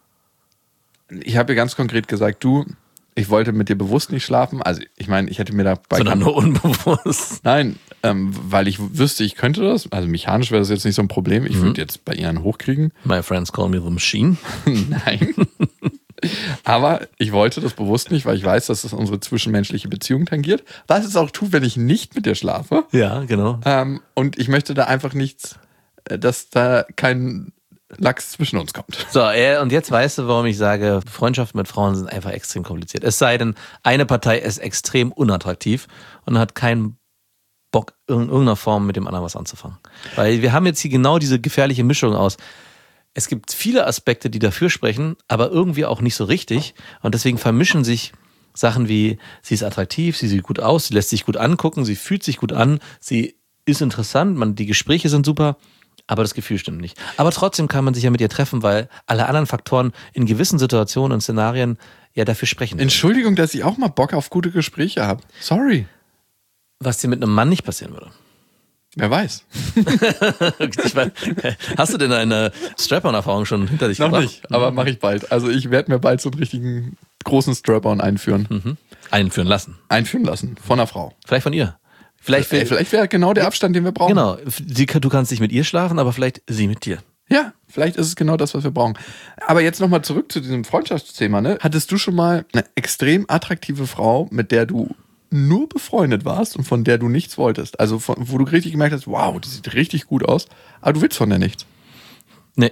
A: Ich habe ihr ganz konkret gesagt, du, ich wollte mit dir bewusst nicht schlafen. Also ich meine, ich hätte mir dabei...
B: Sondern nur unbewusst.
A: Nein, ähm, weil ich wüsste, ich könnte das. Also mechanisch wäre das jetzt nicht so ein Problem. Ich
B: Mhm.
A: würde jetzt bei ihr einen hochkriegen.
B: My friends call me the machine.
A: Nein. Aber ich wollte das bewusst nicht, weil ich weiß, dass das unsere zwischenmenschliche Beziehung tangiert. Was es auch tut, wenn ich nicht mit dir schlafe.
B: Ja, genau.
A: Ähm, und ich möchte da einfach nichts, äh, dass da kein Lachs zwischen uns kommt.
B: So, äh, und jetzt weißt du, warum ich sage, Freundschaften mit Frauen sind einfach extrem kompliziert. Es sei denn, eine Partei ist extrem unattraktiv und hat keinen Bock, in irgendeiner Form mit dem anderen was anzufangen. Weil wir haben jetzt hier genau diese gefährliche Mischung aus. Es gibt viele Aspekte, die dafür sprechen, aber irgendwie auch nicht so richtig. Und deswegen vermischen sich Sachen wie, sie ist attraktiv, sie sieht gut aus, sie lässt sich gut angucken, sie fühlt sich gut an, sie ist interessant, man, die Gespräche sind super, aber das Gefühl stimmt nicht. Aber trotzdem kann man sich ja mit ihr treffen, weil alle anderen Faktoren in gewissen Situationen und Szenarien ja dafür sprechen.
A: Entschuldigung, dass ich auch mal Bock auf gute Gespräche habe. Sorry.
B: Was dir mit einem Mann nicht passieren würde.
A: Wer weiß.
B: Ich mein, hast du denn eine Strap-on-Erfahrung schon hinter dich
A: Noch
B: gebracht?
A: nicht, aber mache ich bald. Also ich werde mir bald so einen richtigen großen Strap-on einführen.
B: Mhm. Einführen lassen.
A: Einführen lassen. Von einer Frau.
B: Vielleicht von ihr. Vielleicht,
A: Ey, vielleicht wäre genau der Abstand, den wir brauchen.
B: Genau. Sie, du kannst nicht mit ihr schlafen, aber vielleicht sie mit dir.
A: Ja, vielleicht ist es genau das, was wir brauchen. Aber jetzt nochmal zurück zu diesem Freundschaftsthema. Ne? Hattest du schon mal eine extrem attraktive Frau, mit der du nur befreundet warst und von der du nichts wolltest? Also von, wo du richtig gemerkt hast, wow, die sieht richtig gut aus, aber du willst von der nichts.
B: Nee.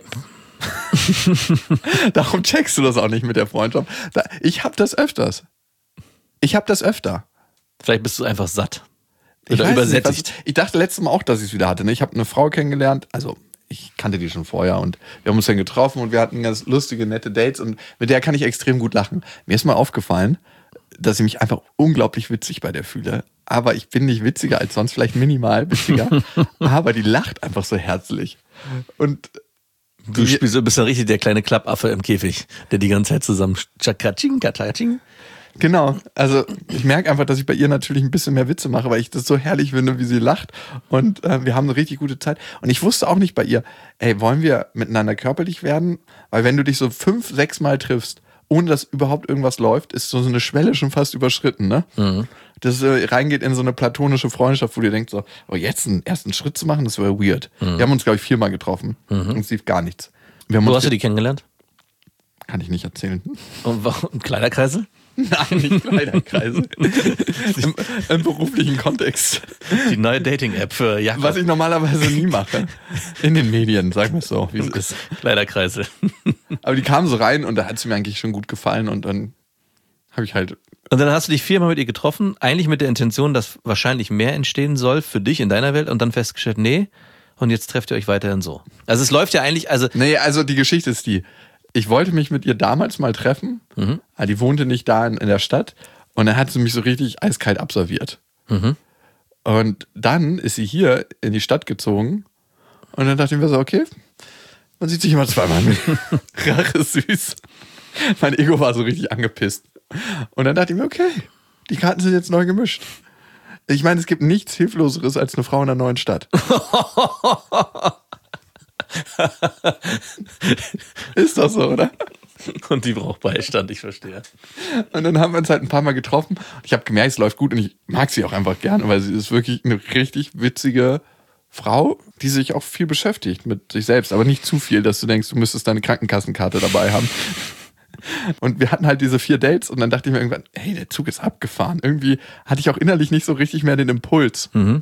A: Darum checkst du das auch nicht mit der Freundschaft. Da, ich habe das öfters. Ich habe das öfter.
B: Vielleicht bist du einfach satt.
A: Ich
B: Oder
A: weiß
B: übersättigt.
A: Nicht, was, ich dachte letztes Mal auch, dass ich es wieder hatte. Ne? Ich habe eine Frau kennengelernt, also ich kannte die schon vorher und wir haben uns dann getroffen und wir hatten ganz lustige, nette Dates und mit der kann ich extrem gut lachen. Mir ist mal aufgefallen, dass ich mich einfach unglaublich witzig bei der fühle. Aber ich bin nicht witziger als sonst, vielleicht minimal witziger. Aber die lacht einfach so herzlich. Und
B: Du spielst so ein bisschen richtig der kleine Klappaffe im Käfig, der die ganze Zeit zusammen tschakatsching, katsching.
A: Genau, also ich merke einfach, dass ich bei ihr natürlich ein bisschen mehr Witze mache, weil ich das so herrlich finde, wie sie lacht und äh, wir haben eine richtig gute Zeit und ich wusste auch nicht bei ihr, ey, wollen wir miteinander körperlich werden? Weil wenn du dich so fünf, sechs Mal triffst, ohne dass überhaupt irgendwas läuft, ist so eine Schwelle schon fast überschritten, ne? Mhm. Das äh, reingeht in so eine platonische Freundschaft, wo du denkst so, oh, jetzt einen ersten Schritt zu machen, das wäre weird. Mhm. Wir haben uns, glaube ich, viermal getroffen mhm. und es lief gar nichts. Wir haben
B: Wo
A: uns
B: hast du die kennengelernt?
A: Kann ich nicht erzählen.
B: Und warum? Im Kleiderkreisel?
A: Nein, nicht Kleiderkreise. Im, Im beruflichen Kontext.
B: Die neue Dating-App für Jakob.
A: Was ich normalerweise nie mache. In den Medien, sagen wir es so, wie es ist.
B: Kleiderkreisel.
A: Aber die kamen so rein und da hat sie mir eigentlich schon gut gefallen und dann habe ich halt...
B: Und dann hast du dich viermal mit ihr getroffen, eigentlich mit der Intention, dass wahrscheinlich mehr entstehen soll für dich in deiner Welt und dann festgestellt, nee, und jetzt trefft ihr euch weiterhin so. Also es läuft ja eigentlich, also...
A: Nee, also die Geschichte ist die... Ich wollte mich mit ihr damals mal treffen. Mhm. Die wohnte nicht da in, in der Stadt. Und dann hat sie mich so richtig eiskalt absolviert. Mhm. Und dann ist sie hier in die Stadt gezogen. Und dann dachte ich mir so, okay, man sieht sich immer zweimal mit. Rache süß. Mein Ego war so richtig angepisst. Und dann dachte ich mir, okay, die Karten sind jetzt neu gemischt. Ich meine, es gibt nichts Hilfloseres als eine Frau in einer neuen Stadt. Ist doch so, oder?
B: Und die braucht Beistand, ich verstehe.
A: Und dann haben wir uns halt ein paar Mal getroffen. Ich habe gemerkt, es läuft gut und ich mag sie auch einfach gerne, weil sie ist wirklich eine richtig witzige Frau, die sich auch viel beschäftigt mit sich selbst, aber nicht zu viel, dass du denkst, du müsstest deine Krankenkassenkarte dabei haben. Und wir hatten halt diese vier Dates und dann dachte ich mir irgendwann, hey, der Zug ist abgefahren. Irgendwie hatte ich auch innerlich nicht so richtig mehr den Impuls. Mhm.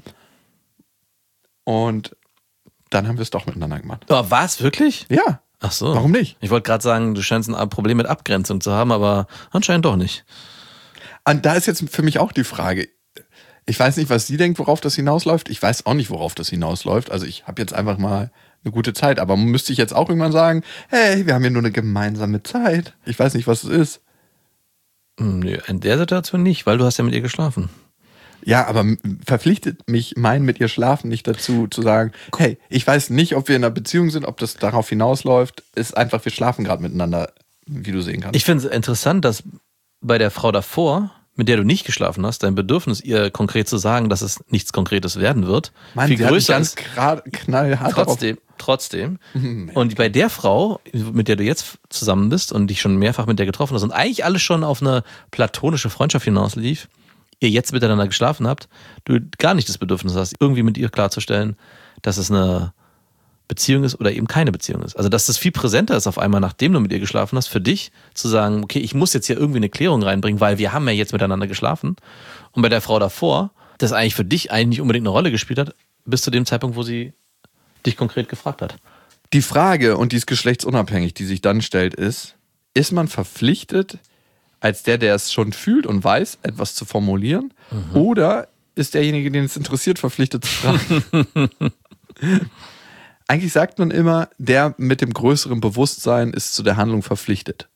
A: Und dann haben wir es doch miteinander gemacht.
B: Oh, was? Wirklich?
A: Ja.
B: Ach so.
A: Warum nicht?
B: Ich wollte gerade sagen, du scheinst ein Problem mit Abgrenzung zu haben, aber anscheinend doch nicht.
A: Und da ist jetzt für mich auch die Frage, ich weiß nicht, was sie denkt, worauf das hinausläuft. Ich weiß auch nicht, worauf das hinausläuft. Also ich habe jetzt einfach mal eine gute Zeit, aber müsste ich jetzt auch irgendwann sagen, hey, wir haben ja nur eine gemeinsame Zeit. Ich weiß nicht, was es ist.
B: Nö, in der Situation nicht, weil du hast ja mit ihr geschlafen.
A: Ja, aber verpflichtet mich mein mit ihr Schlafen nicht dazu, zu sagen, hey, ich weiß nicht, ob wir in einer Beziehung sind, ob das darauf hinausläuft. Ist einfach, wir schlafen gerade miteinander, wie du sehen kannst.
B: Ich finde es interessant, dass bei der Frau davor, mit der du nicht geschlafen hast, dein Bedürfnis, ihr konkret zu sagen, dass es nichts Konkretes werden wird,
A: Mann,
B: viel größer
A: ganz
B: ist.
A: Grad, knallhart
B: trotzdem, trotzdem. Und bei der Frau, mit der du jetzt zusammen bist und dich schon mehrfach mit der getroffen hast und eigentlich alles schon auf eine platonische Freundschaft hinauslief, ihr jetzt miteinander geschlafen habt, du gar nicht das Bedürfnis hast, irgendwie mit ihr klarzustellen, dass es eine Beziehung ist oder eben keine Beziehung ist. Also dass das viel präsenter ist auf einmal, nachdem du mit ihr geschlafen hast, für dich zu sagen, okay, ich muss jetzt hier irgendwie eine Klärung reinbringen, weil wir haben ja jetzt miteinander geschlafen. Und bei der Frau davor, das eigentlich für dich eigentlich nicht unbedingt eine Rolle gespielt hat, bis zu dem Zeitpunkt, wo sie dich konkret gefragt hat.
A: Die Frage, und die ist geschlechtsunabhängig, die sich dann stellt, ist, ist man verpflichtet, als der, der es schon fühlt und weiß, etwas zu formulieren? Mhm. Oder ist derjenige, den es interessiert, verpflichtet zu fragen? Eigentlich sagt man immer, der mit dem größeren Bewusstsein ist zu der Handlung verpflichtet.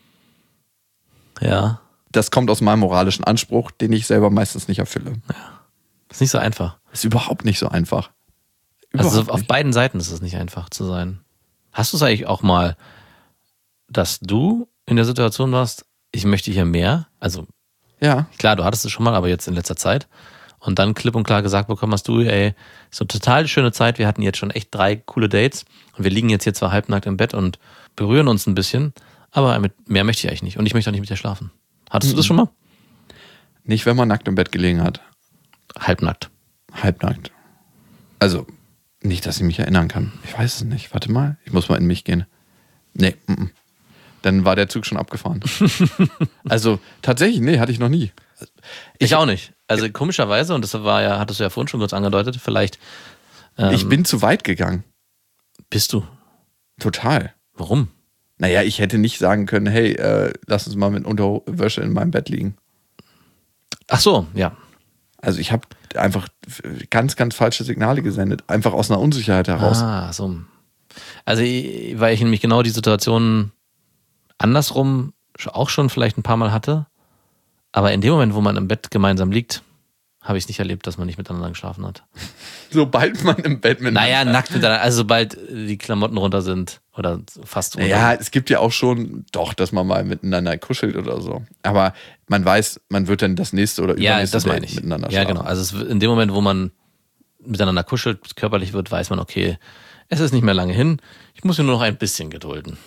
B: Ja.
A: Das kommt aus meinem moralischen Anspruch, den ich selber meistens nicht erfülle.
B: Ja. Ist nicht so einfach.
A: Ist überhaupt nicht so einfach. Überhaupt
B: also auf
A: nicht.
B: beiden Seiten ist es nicht einfach zu sein. Hast du es eigentlich auch mal, dass du in der Situation warst, ich möchte hier mehr? Also,
A: ja.
B: Klar, du hattest es schon mal, aber jetzt in letzter Zeit. Und dann klipp und klar gesagt bekommen hast, du, ey, so eine total schöne Zeit, wir hatten jetzt schon echt drei coole Dates und wir liegen jetzt hier zwar halbnackt im Bett und berühren uns ein bisschen, aber mit mehr möchte ich eigentlich nicht und ich möchte auch nicht mit dir schlafen. Hattest mhm. du das schon mal?
A: Nicht, wenn man nackt im Bett gelegen hat.
B: Halbnackt.
A: Halbnackt. Also, nicht, dass ich mich erinnern kann. Ich weiß es nicht. Warte mal, ich muss mal in mich gehen. Nee, m-m. Dann war der Zug schon abgefahren. Also, tatsächlich, nee, hatte ich noch nie.
B: Ich, ich auch nicht. Also komischerweise, und das war ja, hattest du ja vorhin schon kurz angedeutet, vielleicht. Ähm,
A: ich bin zu weit gegangen.
B: Bist du?
A: Total.
B: Warum?
A: Naja, ich hätte nicht sagen können, hey, äh, lass uns mal mit Unterwäsche in meinem Bett liegen.
B: Ach so, ja.
A: Also ich habe einfach ganz, ganz falsche Signale gesendet. Einfach aus einer Unsicherheit heraus.
B: Ah, so. Also, weil ich nämlich genau die Situation andersrum auch schon vielleicht ein paar Mal hatte. Aber in dem Moment, wo man im Bett gemeinsam liegt, habe ich es nicht erlebt, dass man nicht miteinander geschlafen hat.
A: Sobald man im Bett miteinander...
B: Naja, nackt miteinander. Also sobald die Klamotten runter sind oder fast runter.
A: Ja, es gibt ja auch schon, doch, dass man mal miteinander kuschelt oder so. Aber man weiß, man wird dann das nächste oder übernächste
B: ja, das meine
A: Date
B: ich.
A: miteinander
B: Ja,
A: schlafen.
B: genau. Also es, in dem Moment, wo man miteinander kuschelt, körperlich wird, weiß man, okay, es ist nicht mehr lange hin. Ich muss mir nur noch ein bisschen gedulden.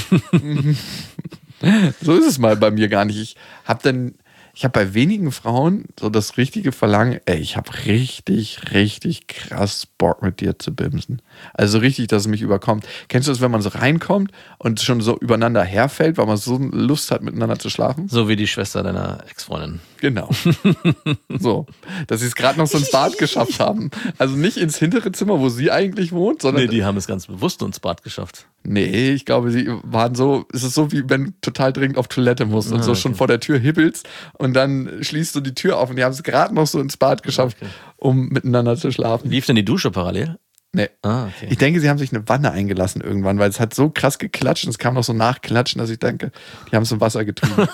A: So ist es mal bei mir gar nicht. Ich habe dann... Ich habe bei wenigen Frauen so das richtige Verlangen, ey, ich habe richtig, richtig krass Bock mit dir zu bimsen. Also richtig, dass es mich überkommt. Kennst du das, wenn man so reinkommt und schon so übereinander herfällt, weil man so Lust hat, miteinander zu schlafen?
B: So wie die Schwester deiner Ex-Freundin.
A: Genau. So, dass sie es gerade noch so ins Bad geschafft haben. Also nicht ins hintere Zimmer, wo sie eigentlich wohnt, sondern...
B: Nee, die haben es ganz bewusst ins Bad geschafft.
A: Nee, ich glaube, sie waren so, es ist so, wie wenn du total dringend auf Toilette musst und
B: ah,
A: so
B: okay.
A: schon vor der Tür hibbelst und dann schließt du die Tür auf und die haben es gerade noch so ins Bad geschafft, okay. um miteinander zu schlafen.
B: Lief denn die Dusche parallel?
A: Nee.
B: Ah, okay.
A: Ich denke, sie haben sich eine Wanne eingelassen irgendwann, weil es hat so krass geklatscht und es kam noch so nachklatschen, dass ich denke, die haben es im Wasser getrieben.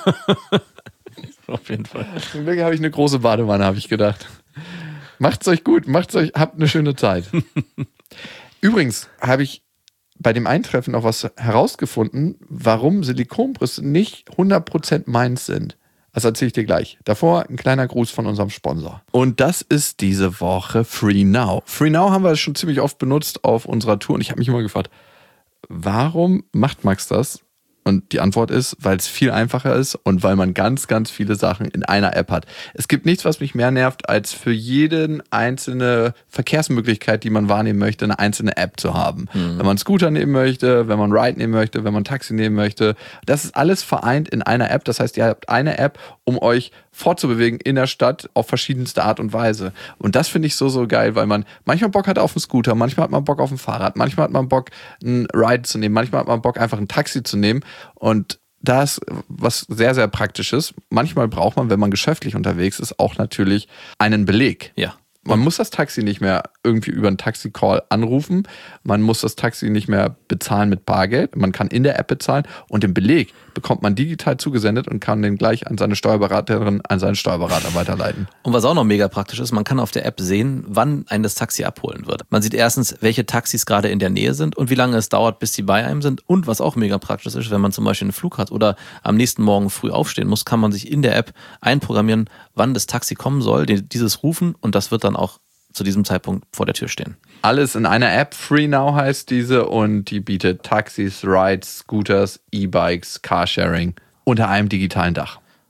B: Auf jeden Fall.
A: Zum Glück habe ich eine große Badewanne, habe ich gedacht. Macht's euch gut, macht's euch, habt eine schöne Zeit. Übrigens habe ich bei dem Eintreffen auch was herausgefunden, warum Silikonbrüste nicht hundert Prozent meins sind. Das erzähle ich dir gleich. Davor ein kleiner Gruß von unserem Sponsor. Und das ist diese Woche FreeNow. FreeNow haben wir schon ziemlich oft benutzt auf unserer Tour und ich habe mich immer gefragt, warum macht Max das? Und die Antwort ist, weil es viel einfacher ist und weil man ganz, ganz viele Sachen in einer App hat. Es gibt nichts, was mich mehr nervt, als für jede einzelne Verkehrsmöglichkeit, die man wahrnehmen möchte, eine einzelne App zu haben. Mhm. Wenn man Scooter nehmen möchte, wenn man Ride nehmen möchte, wenn man Taxi nehmen möchte. Das ist alles vereint in einer App. Das heißt, ihr habt eine App, um euch fortzubewegen in der Stadt auf verschiedenste Art und Weise. Und das finde ich so, so geil, weil man manchmal Bock hat auf einen Scooter, manchmal hat man Bock auf ein Fahrrad, manchmal hat man Bock, einen Ride zu nehmen, manchmal hat man Bock, einfach ein Taxi zu nehmen. Und da ist was sehr, sehr Praktisches. Manchmal braucht man, wenn man geschäftlich unterwegs ist, auch natürlich einen Beleg.
B: Ja.
A: Man muss das Taxi nicht mehr irgendwie über einen Taxi-Call anrufen. Man muss das Taxi nicht mehr bezahlen mit Bargeld. Man kann in der App bezahlen und den Beleg bekommt man digital zugesendet und kann den gleich an seine Steuerberaterin, an seinen Steuerberater weiterleiten.
B: Und was auch noch mega praktisch ist, man kann auf der App sehen, wann einen das Taxi abholen wird. Man sieht erstens, welche Taxis gerade in der Nähe sind und wie lange es dauert, bis sie bei einem sind. Und was auch mega praktisch ist, wenn man zum Beispiel einen Flug hat oder am nächsten Morgen früh aufstehen muss, kann man sich in der App einprogrammieren, wann das Taxi kommen soll, dieses rufen und das wird dann auch zu diesem Zeitpunkt vor der Tür stehen.
A: Alles in einer App. FreeNow heißt diese und die bietet Taxis, Rides, Scooters, E-Bikes, Carsharing unter einem digitalen Dach.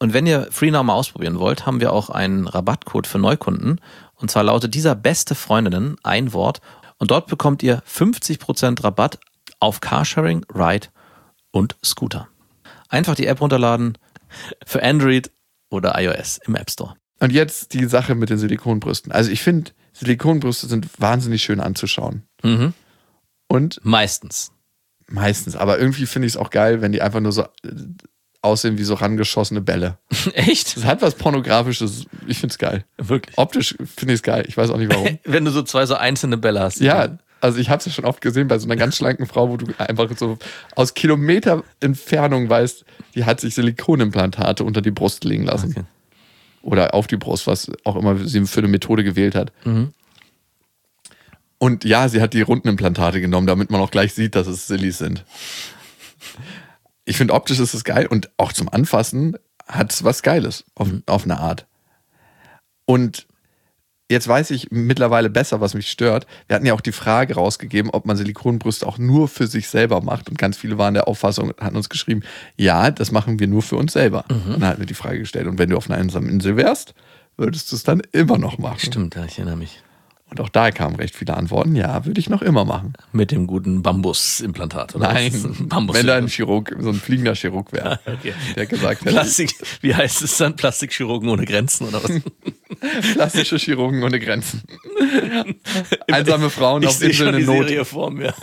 B: Und wenn ihr FreeNow mal ausprobieren wollt, haben wir auch einen Rabattcode für Neukunden. Und zwar lautet dieser beste Freundinnen ein Wort. Und dort bekommt ihr fünfzig Prozent Rabatt auf Carsharing, Ride und Scooter. Einfach die App runterladen für Android oder iOS im App Store.
A: Und jetzt die Sache mit den Silikonbrüsten. Also ich finde, Silikonbrüste sind wahnsinnig schön anzuschauen.
B: Mhm.
A: Und
B: Meistens.
A: Meistens. Aber irgendwie finde ich es auch geil, wenn die einfach nur so aussehen wie so rangeschossene Bälle.
B: Echt?
A: Das hat was Pornografisches. Ich finde es geil.
B: Wirklich?
A: Optisch finde ich es geil. Ich weiß auch nicht warum.
B: Wenn du so zwei so einzelne Bälle hast.
A: Ja, also ich habe es ja schon oft gesehen bei so einer ganz schlanken Frau, wo du einfach so aus Kilometer Entfernung weißt, die hat sich Silikonimplantate unter die Brust legen lassen.
B: Okay.
A: Oder auf die Brust, was auch immer sie für eine Methode gewählt hat.
B: Mhm.
A: Und ja, sie hat die runden Implantate genommen, damit man auch gleich sieht, dass es Sillis sind. Ich finde, optisch ist es geil und auch zum Anfassen hat es was Geiles auf, mhm. auf eine Art. Und jetzt weiß ich mittlerweile besser, was mich stört. Wir hatten ja auch die Frage rausgegeben, ob man Silikonbrüste auch nur für sich selber macht. Und ganz viele waren der Auffassung, hatten uns geschrieben, ja, das machen wir nur für uns selber. Mhm. Und dann hatten wir die Frage gestellt, und wenn du auf einer einsamen Insel wärst, würdest du es dann immer noch machen?
B: Stimmt, ja, ich erinnere mich.
A: Und auch da kamen recht viele Antworten, ja, würde ich noch immer machen.
B: Mit dem guten Bambusimplantat, oder?
A: Nein,
B: Bambus
A: wenn da ein Chirurg, so ein fliegender Chirurg wäre,
B: okay.
A: der gesagt hätte.
B: Plastik, wie heißt es dann? Plastikchirurgen ohne Grenzen, oder was?
A: Plastische Chirurgen ohne Grenzen. Einsame Frauen
B: ich
A: auf Inseln in Not. Ich
B: Serie vor mir.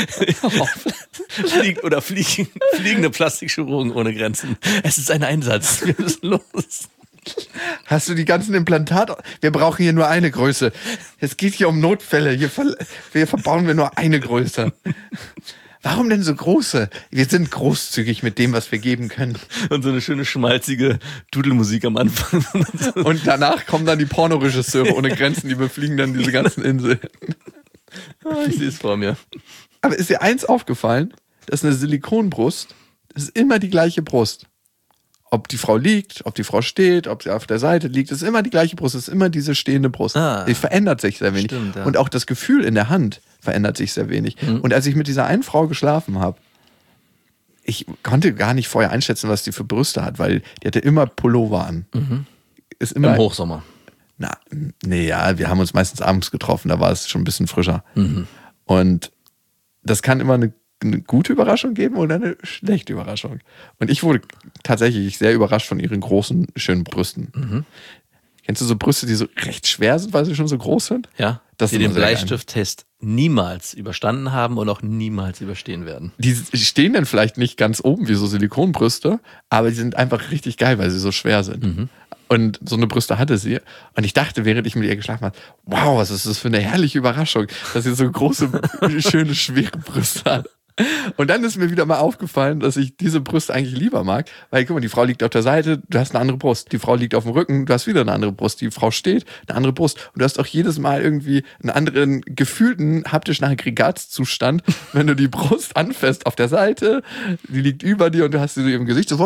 B: Flieg, oder flieg, fliegende Plastikchirurgen ohne Grenzen. Es ist ein Einsatz. Wir müssen los.
A: Hast du die ganzen Implantate? Wir brauchen hier nur eine Größe. Es geht hier um Notfälle. Hier, ver- hier verbauen wir nur eine Größe. Warum denn so große? Wir sind großzügig mit dem, was wir geben können.
B: Und so eine schöne schmalzige Dudelmusik am Anfang.
A: Und danach kommen dann die Pornoregisseure ohne Grenzen, die befliegen dann diese ganzen Inseln.
B: Ich sehe es vor mir.
A: Aber ist dir eins aufgefallen? Das ist eine Silikonbrust. Das ist immer die gleiche Brust. Ob die Frau liegt, ob die Frau steht, ob sie auf der Seite liegt, ist immer die gleiche Brust, ist immer diese stehende Brust.
B: Ah,
A: die verändert sich sehr wenig.
B: Stimmt, ja.
A: Und auch das Gefühl in der Hand verändert sich sehr wenig. Mhm. Und als ich mit dieser einen Frau geschlafen habe, ich konnte gar nicht vorher einschätzen, was die für Brüste hat, weil die hatte immer Pullover an.
B: Mhm.
A: Ist immer,
B: im Hochsommer.
A: Na, nee, ja, wir haben uns meistens abends getroffen, da war es schon ein bisschen frischer.
B: Mhm.
A: Und das kann immer eine eine gute Überraschung geben oder eine schlechte Überraschung. Und ich wurde tatsächlich sehr überrascht von ihren großen, schönen Brüsten. Mhm. Kennst du so Brüste, die so recht schwer sind, weil sie schon so groß sind?
B: Ja,
A: das
B: die den Bleistifttest niemals überstanden haben und auch niemals überstehen werden.
A: Die stehen dann vielleicht nicht ganz oben wie so Silikonbrüste, aber die sind einfach richtig geil, weil sie so schwer sind. Mhm. Und so eine Brüste hatte sie. Und ich dachte, während ich mit ihr geschlafen habe, wow, was ist das für eine herrliche Überraschung, dass sie so große, schöne, schwere Brüste hat. Und dann ist mir wieder mal aufgefallen, dass ich diese Brüste eigentlich lieber mag, weil guck mal, die Frau liegt auf der Seite, du hast eine andere Brust. Die Frau liegt auf dem Rücken, du hast wieder eine andere Brust. Die Frau steht, eine andere Brust. Und du hast auch jedes Mal irgendwie einen anderen gefühlten haptischen Aggregatzustand, wenn du die Brust anfasst auf der Seite, die liegt über dir und du hast sie so im Gesicht. So,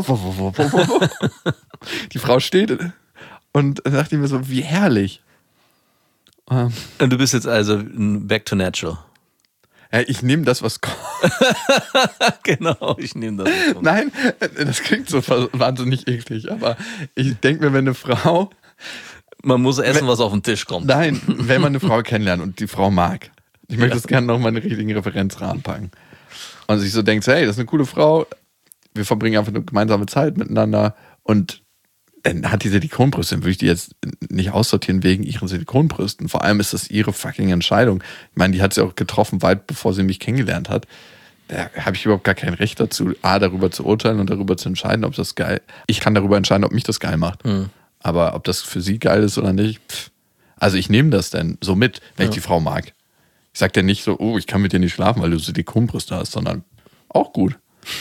A: die Frau steht und dann dachte ich mir so, wie herrlich.
B: Und du bist jetzt also back to natural.
A: Ja, ich nehme das, was kommt.
B: Genau, ich nehme das. Was kommt.
A: Nein, das klingt so wahnsinnig eklig, aber ich denke mir, wenn eine Frau...
B: Man muss essen,
A: wenn,
B: was auf den Tisch kommt.
A: Nein, wenn man eine Frau kennenlernt und die Frau mag, ich möchte ja. das gerne noch mal in den richtigen Referenzrahmen packen. Und sich so denkt, hey, das ist eine coole Frau, wir verbringen einfach eine gemeinsame Zeit miteinander und dann hat die Silikonbrüste, dann würde ich die jetzt nicht aussortieren wegen ihren Silikonbrüsten. Vor allem ist das ihre fucking Entscheidung. Ich meine, die hat sie auch getroffen, weit bevor sie mich kennengelernt hat. Da habe ich überhaupt gar kein Recht dazu, A, darüber zu urteilen und darüber zu entscheiden, ob das geil ist. Ich kann darüber entscheiden, ob mich das geil macht. Mhm. Aber ob das für sie geil ist oder nicht, pff. Also ich nehme das dann so mit, wenn ja. ich die Frau mag. Ich sage dir nicht so, oh, ich kann mit dir nicht schlafen, weil du Silikonbrüste hast, sondern auch gut.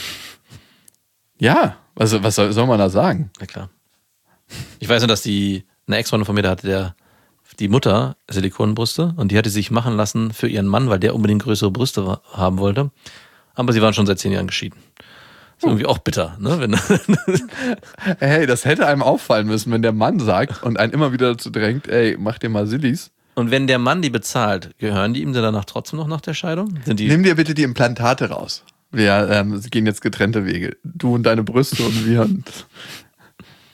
A: Ja, was, was soll, soll man da sagen?
B: Na klar. Ich weiß nur, dass die eine Ex-Freundin von mir, da hatte der, die Mutter Silikonbrüste und die hatte sich machen lassen für ihren Mann, weil der unbedingt größere Brüste haben wollte. Aber sie waren schon seit zehn Jahren geschieden. Ist oh. irgendwie auch bitter, ne? Wenn
A: hey, das hätte einem auffallen müssen, wenn der Mann sagt und einen immer wieder dazu drängt, ey, mach dir mal Sillis.
B: Und wenn der Mann die bezahlt, gehören die ihm dann danach trotzdem noch nach der Scheidung? Sind die
A: Nimm dir bitte die Implantate raus. Wir ähm, gehen jetzt getrennte Wege. Du und deine Brüste und wir und...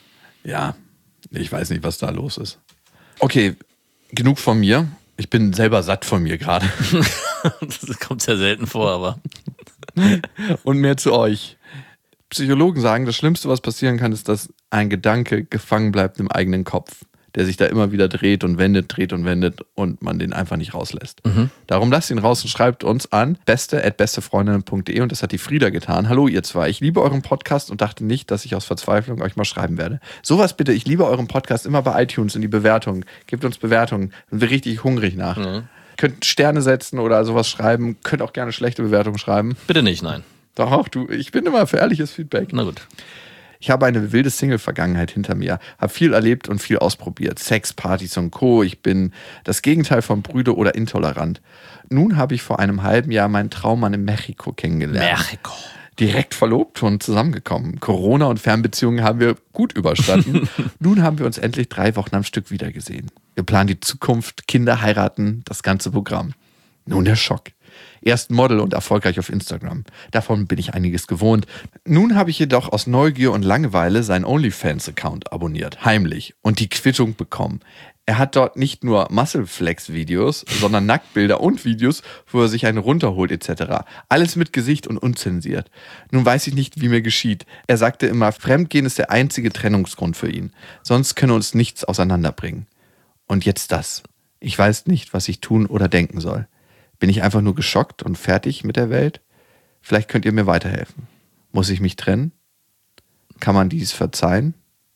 A: Ja, ich weiß nicht, was da los ist. Okay, genug von mir. Ich bin selber satt von mir gerade.
B: Das kommt sehr selten vor, aber.
A: Und mehr zu euch. Psychologen sagen, das Schlimmste, was passieren kann, ist, dass ein Gedanke gefangen bleibt im eigenen Kopf, der sich da immer wieder dreht und wendet, dreht und wendet und man den einfach nicht rauslässt. Mhm. Darum lasst ihn raus und schreibt uns an beste at bestefreundinnen punkt de und das hat die Frieda getan. Hallo ihr zwei, ich liebe euren Podcast und dachte nicht, dass ich aus Verzweiflung euch mal schreiben werde. Sowas bitte, ich liebe euren Podcast immer bei iTunes in die Bewertung. Gebt uns Bewertungen, sind wir richtig hungrig nach. Mhm. Könnt Sterne setzen oder sowas schreiben, könnt auch gerne schlechte Bewertungen schreiben.
B: Bitte nicht, nein.
A: Doch, du, ich bin immer für ehrliches Feedback.
B: Na gut.
A: Ich habe eine wilde Single-Vergangenheit hinter mir, habe viel erlebt und viel ausprobiert. Sex, Partys und Co. Ich bin das Gegenteil von brüde oder intolerant. Nun habe ich vor einem halben Jahr meinen Traummann in Mexiko kennengelernt.
B: Mexiko.
A: Direkt verlobt und zusammengekommen. Corona und Fernbeziehungen haben wir gut überstanden. Nun haben wir uns endlich drei Wochen am Stück wiedergesehen. Wir planen die Zukunft, Kinder heiraten, das ganze Programm. Nun der Schock. Erst Model und erfolgreich auf Instagram. Davon bin ich einiges gewohnt. Nun habe ich jedoch aus Neugier und Langeweile seinen OnlyFans-Account abonniert, heimlich, und die Quittung bekommen. Er hat dort nicht nur Muscle-Flex-Videos, sondern Nacktbilder und Videos, wo er sich einen runterholt et cetera. Alles mit Gesicht und unzensiert. Nun weiß ich nicht, wie mir geschieht. Er sagte immer, Fremdgehen ist der einzige Trennungsgrund für ihn. Sonst könne uns nichts auseinanderbringen. Und jetzt das. Ich weiß nicht, was ich tun oder denken soll. Bin ich einfach nur geschockt und fertig mit der Welt? Vielleicht könnt ihr mir weiterhelfen. Muss ich mich trennen? Kann man dies verzeihen?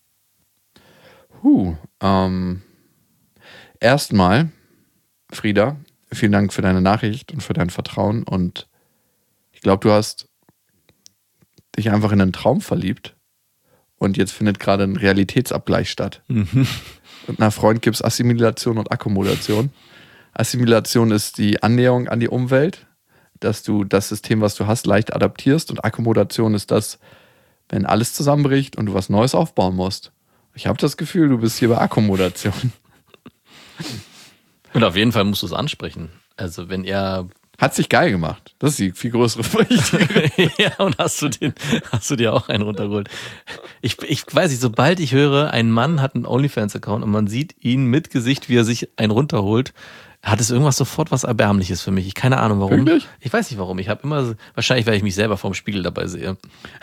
A: Huh, ähm, erstmal, Frieda, vielen Dank für deine Nachricht und für dein Vertrauen und ich glaube, du hast dich einfach in einen Traum verliebt und jetzt findet gerade ein Realitätsabgleich statt. Mhm. Mit einer Freund gibt es Assimilation und Akkommodation. Assimilation ist die Annäherung an die Umwelt, dass du das System, was du hast, leicht adaptierst. Und Akkommodation ist das, wenn alles zusammenbricht und du was Neues aufbauen musst. Ich habe das Gefühl, du bist hier bei Akkommodation.
B: Und auf jeden Fall musst du es ansprechen. Also wenn er...
A: Hat sich geil gemacht. Das ist die viel größere Frage.
B: Ja, und hast du, den, hast du dir auch einen runtergeholt? Ich, ich weiß nicht, sobald ich höre, ein Mann hat einen OnlyFans-Account und man sieht ihn mit Gesicht, wie er sich einen runterholt, hat es irgendwas sofort was Erbärmliches für mich. Ich keine Ahnung warum.
A: Wirklich?
B: Ich weiß nicht warum. Ich habe immer, wahrscheinlich, weil ich mich selber vorm Spiegel dabei sehe.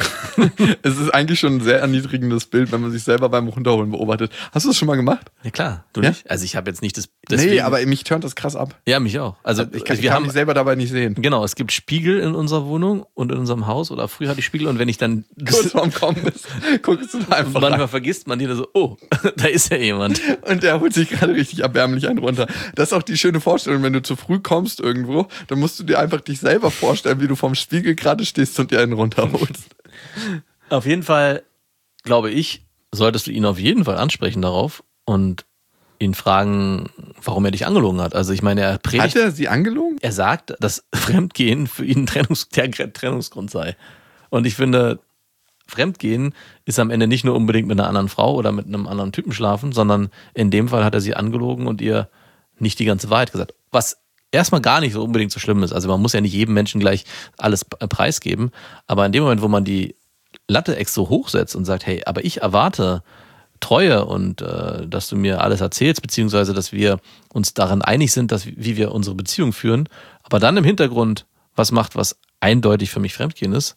A: Es ist eigentlich schon ein sehr erniedrigendes Bild, wenn man sich selber beim Runterholen beobachtet. Hast du das schon mal gemacht?
B: Ja klar, du
A: ja?
B: nicht? Also ich habe jetzt nicht das...
A: Deswegen, nee, aber mich turnt das krass ab.
B: Ja, mich auch. Also
A: ich kann, ich kann mich selber dabei nicht sehen.
B: Genau, es gibt Spiegel in unserer Wohnung und in unserem Haus oder früher hatte ich Spiegel und wenn ich dann...
A: Kurz vorm Kommen ist, guckst du da einfach
B: Manchmal
A: rein.
B: vergisst man dir so, oh, da ist ja jemand.
A: Und der holt sich gerade richtig erbärmlich einen runter. Das ist auch die schöne Vorstellung, wenn du zu früh kommst irgendwo, dann musst du dir einfach dich selber vorstellen, wie du vorm Spiegel gerade stehst und dir einen runterholst.
B: Auf jeden Fall, glaube ich, solltest du ihn auf jeden Fall ansprechen darauf und ihn fragen, warum er dich angelogen hat. Also ich meine, er predigt...
A: Hat er sie angelogen?
B: Er sagt, dass Fremdgehen für ihn Trennungs- der Trennungsgrund sei. Und ich finde, Fremdgehen ist am Ende nicht nur unbedingt mit einer anderen Frau oder mit einem anderen Typen schlafen, sondern in dem Fall hat er sie angelogen und ihr nicht die ganze Wahrheit gesagt. Was erstmal gar nicht so unbedingt so schlimm ist. Also man muss ja nicht jedem Menschen gleich alles preisgeben. Aber in dem Moment, wo man die Latte ex so hochsetzt und sagt, hey, aber ich erwarte Treue und äh, dass du mir alles erzählst, beziehungsweise dass wir uns daran einig sind, dass, wie wir unsere Beziehung führen, aber dann im Hintergrund was macht, was eindeutig für mich Fremdgehen ist,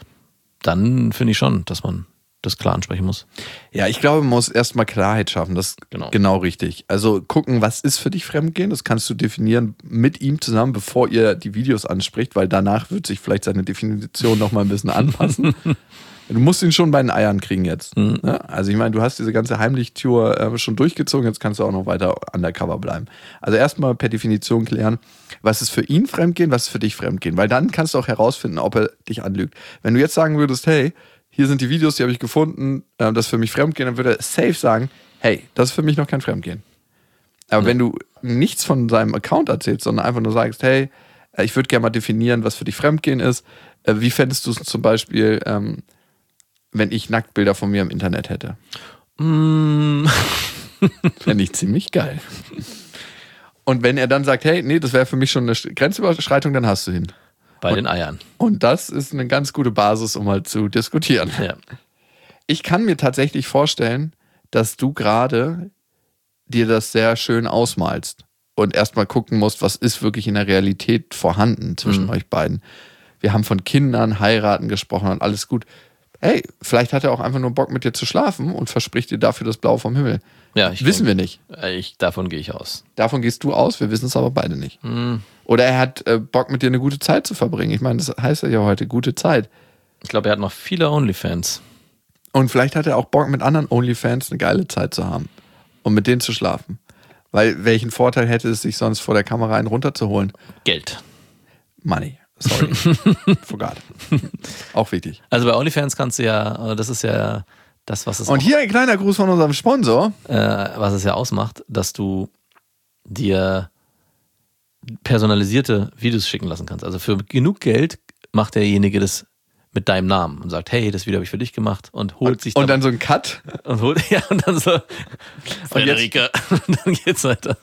B: dann finde ich schon, dass man das klar ansprechen muss.
A: Ja, ich glaube, man muss erstmal Klarheit schaffen. Das ist genau. genau richtig. Also gucken, was ist für dich Fremdgehen? Das kannst du definieren mit ihm zusammen, bevor ihr die Videos anspricht, weil danach wird sich vielleicht seine Definition nochmal ein bisschen anpassen. Du musst ihn schon bei den Eiern kriegen jetzt. Mhm. Ne? Also ich meine, du hast diese ganze Heimlich-Tour äh, schon durchgezogen, jetzt kannst du auch noch weiter undercover bleiben. Also erstmal per Definition klären, was ist für ihn Fremdgehen, was ist für dich Fremdgehen, weil dann kannst du auch herausfinden, ob er dich anlügt. Wenn du jetzt sagen würdest, hey, hier sind die Videos, die habe ich gefunden, äh, das ist für mich Fremdgehen, dann würde er safe sagen, hey, das ist für mich noch kein Fremdgehen. Aber mhm. wenn du nichts von seinem Account erzählst, sondern einfach nur sagst, hey, äh, ich würde gerne mal definieren, was für dich Fremdgehen ist, äh, wie fändest du es zum Beispiel, ähm, wenn ich Nacktbilder von mir im Internet hätte?
B: Mm.
A: Fände ich ziemlich geil. Und wenn er dann sagt, hey, nee, das wäre für mich schon eine Grenzüberschreitung, dann hast du ihn.
B: Bei
A: und,
B: den Eiern.
A: Und das ist eine ganz gute Basis, um halt zu diskutieren.
B: Ja.
A: Ich kann mir tatsächlich vorstellen, dass du gerade dir das sehr schön ausmalst und erstmal gucken musst, was ist wirklich in der Realität vorhanden zwischen
B: Mhm.
A: euch beiden. Wir haben von Kindern, heiraten gesprochen und alles gut. Hey, vielleicht hat er auch einfach nur Bock mit dir zu schlafen und verspricht dir dafür das Blaue vom Himmel.
B: Ja, ich
A: Wissen wir nicht.
B: Ich, davon gehe ich aus.
A: Davon gehst du aus, wir wissen es aber beide nicht.
B: Mhm.
A: Oder er hat äh, Bock mit dir eine gute Zeit zu verbringen. Ich meine, das heißt ja heute gute Zeit.
B: Ich glaube, er hat noch viele OnlyFans.
A: Und vielleicht hat er auch Bock mit anderen Onlyfans eine geile Zeit zu haben und mit denen zu schlafen. Weil welchen Vorteil hätte es sich sonst vor der Kamera einen runterzuholen?
B: Geld.
A: Money. Sorry. Forgot. Auch wichtig.
B: Also bei OnlyFans kannst du ja, das ist ja das, was es,
A: Und
B: auch,
A: hier ein kleiner Gruß von unserem Sponsor.
B: äh, was es ja ausmacht, dass du dir personalisierte Videos schicken lassen kannst. Also für genug Geld macht derjenige das mit deinem Namen und sagt, hey, das Video habe ich für dich gemacht und holt
A: Und,
B: sich
A: und dann so ein Cut.
B: und holt, ja, und dann so Frederike, und dann geht's weiter.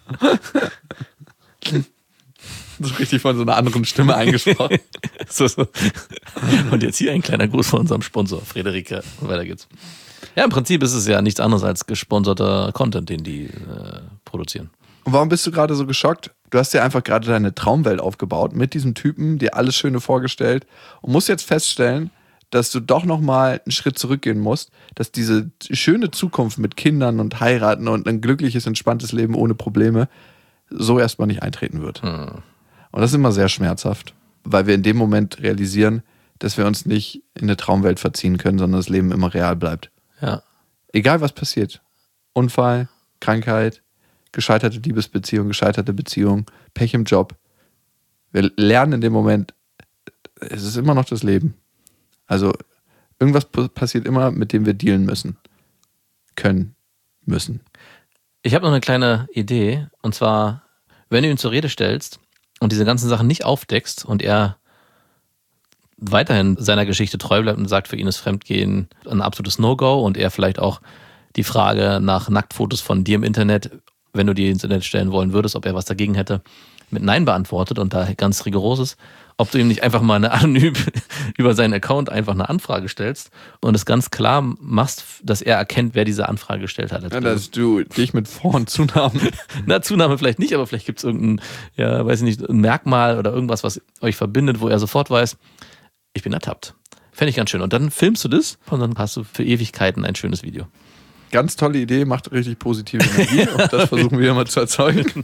A: So richtig von so einer anderen Stimme eingesprochen.
B: so, so. Und jetzt hier ein kleiner Gruß von unserem Sponsor, Frederike. Und weiter geht's. Ja, im Prinzip ist es ja nichts anderes als gesponserter Content, den die äh, produzieren.
A: Und warum bist du gerade so geschockt? Du hast dir einfach gerade deine Traumwelt aufgebaut mit diesem Typen, dir alles Schöne vorgestellt und musst jetzt feststellen, dass du doch nochmal einen Schritt zurückgehen musst, dass diese schöne Zukunft mit Kindern und heiraten und ein glückliches, entspanntes Leben ohne Probleme so erstmal nicht eintreten wird.
B: Hm.
A: Und das ist immer sehr schmerzhaft, weil wir in dem Moment realisieren, dass wir uns nicht in eine Traumwelt verziehen können, sondern das Leben immer real bleibt.
B: Ja.
A: Egal was passiert. Unfall, Krankheit, gescheiterte Liebesbeziehung, gescheiterte Beziehung, Pech im Job. Wir lernen in dem Moment, es ist immer noch das Leben. Also irgendwas passiert immer, mit dem wir dealen müssen. Können, müssen.
B: Ich habe noch eine kleine Idee. Und zwar, wenn du ihn zur Rede stellst und diese ganzen Sachen nicht aufdeckst und er weiterhin seiner Geschichte treu bleibt und sagt, für ihn ist Fremdgehen ein absolutes No-Go und er vielleicht auch die Frage nach Nacktfotos von dir im Internet, wenn du die ins Internet stellen wollen würdest, ob er was dagegen hätte, mit Nein beantwortet und da ganz rigoros ist, ob du ihm nicht einfach mal eine anonym über seinen Account einfach eine Anfrage stellst und es ganz klar machst, dass er erkennt, wer diese Anfrage gestellt hat.
A: Ja, dass du dich mit Vor- und Zunamen...
B: Na, Zunahme vielleicht nicht, aber vielleicht gibt es irgendein, ja, weiß ich nicht, ein Merkmal oder irgendwas, was euch verbindet, wo er sofort weiß, ich bin ertappt. Fände ich ganz schön. Und dann filmst du das und dann hast du für Ewigkeiten ein schönes Video.
A: Ganz tolle Idee, macht richtig positive Energie und das versuchen wir immer zu erzeugen.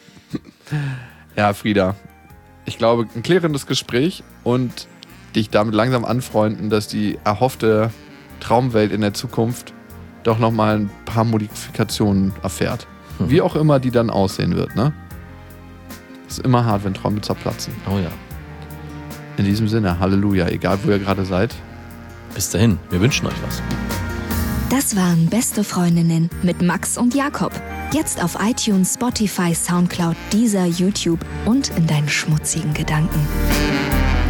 A: Ja, Frieda, ich glaube, ein klärendes Gespräch und dich damit langsam anfreunden, dass die erhoffte Traumwelt in der Zukunft doch nochmal ein paar Modifikationen erfährt.
B: Hm.
A: Wie auch immer die dann aussehen wird, ne? Ist immer hart, wenn Träume zerplatzen.
B: Oh ja.
A: In diesem Sinne, Halleluja, egal wo ihr gerade seid.
B: Bis dahin, wir wünschen euch was.
C: Das waren Beste Freundinnen mit Max und Jakob. Jetzt auf iTunes, Spotify, Soundcloud, Deezer, YouTube und in deinen schmutzigen Gedanken.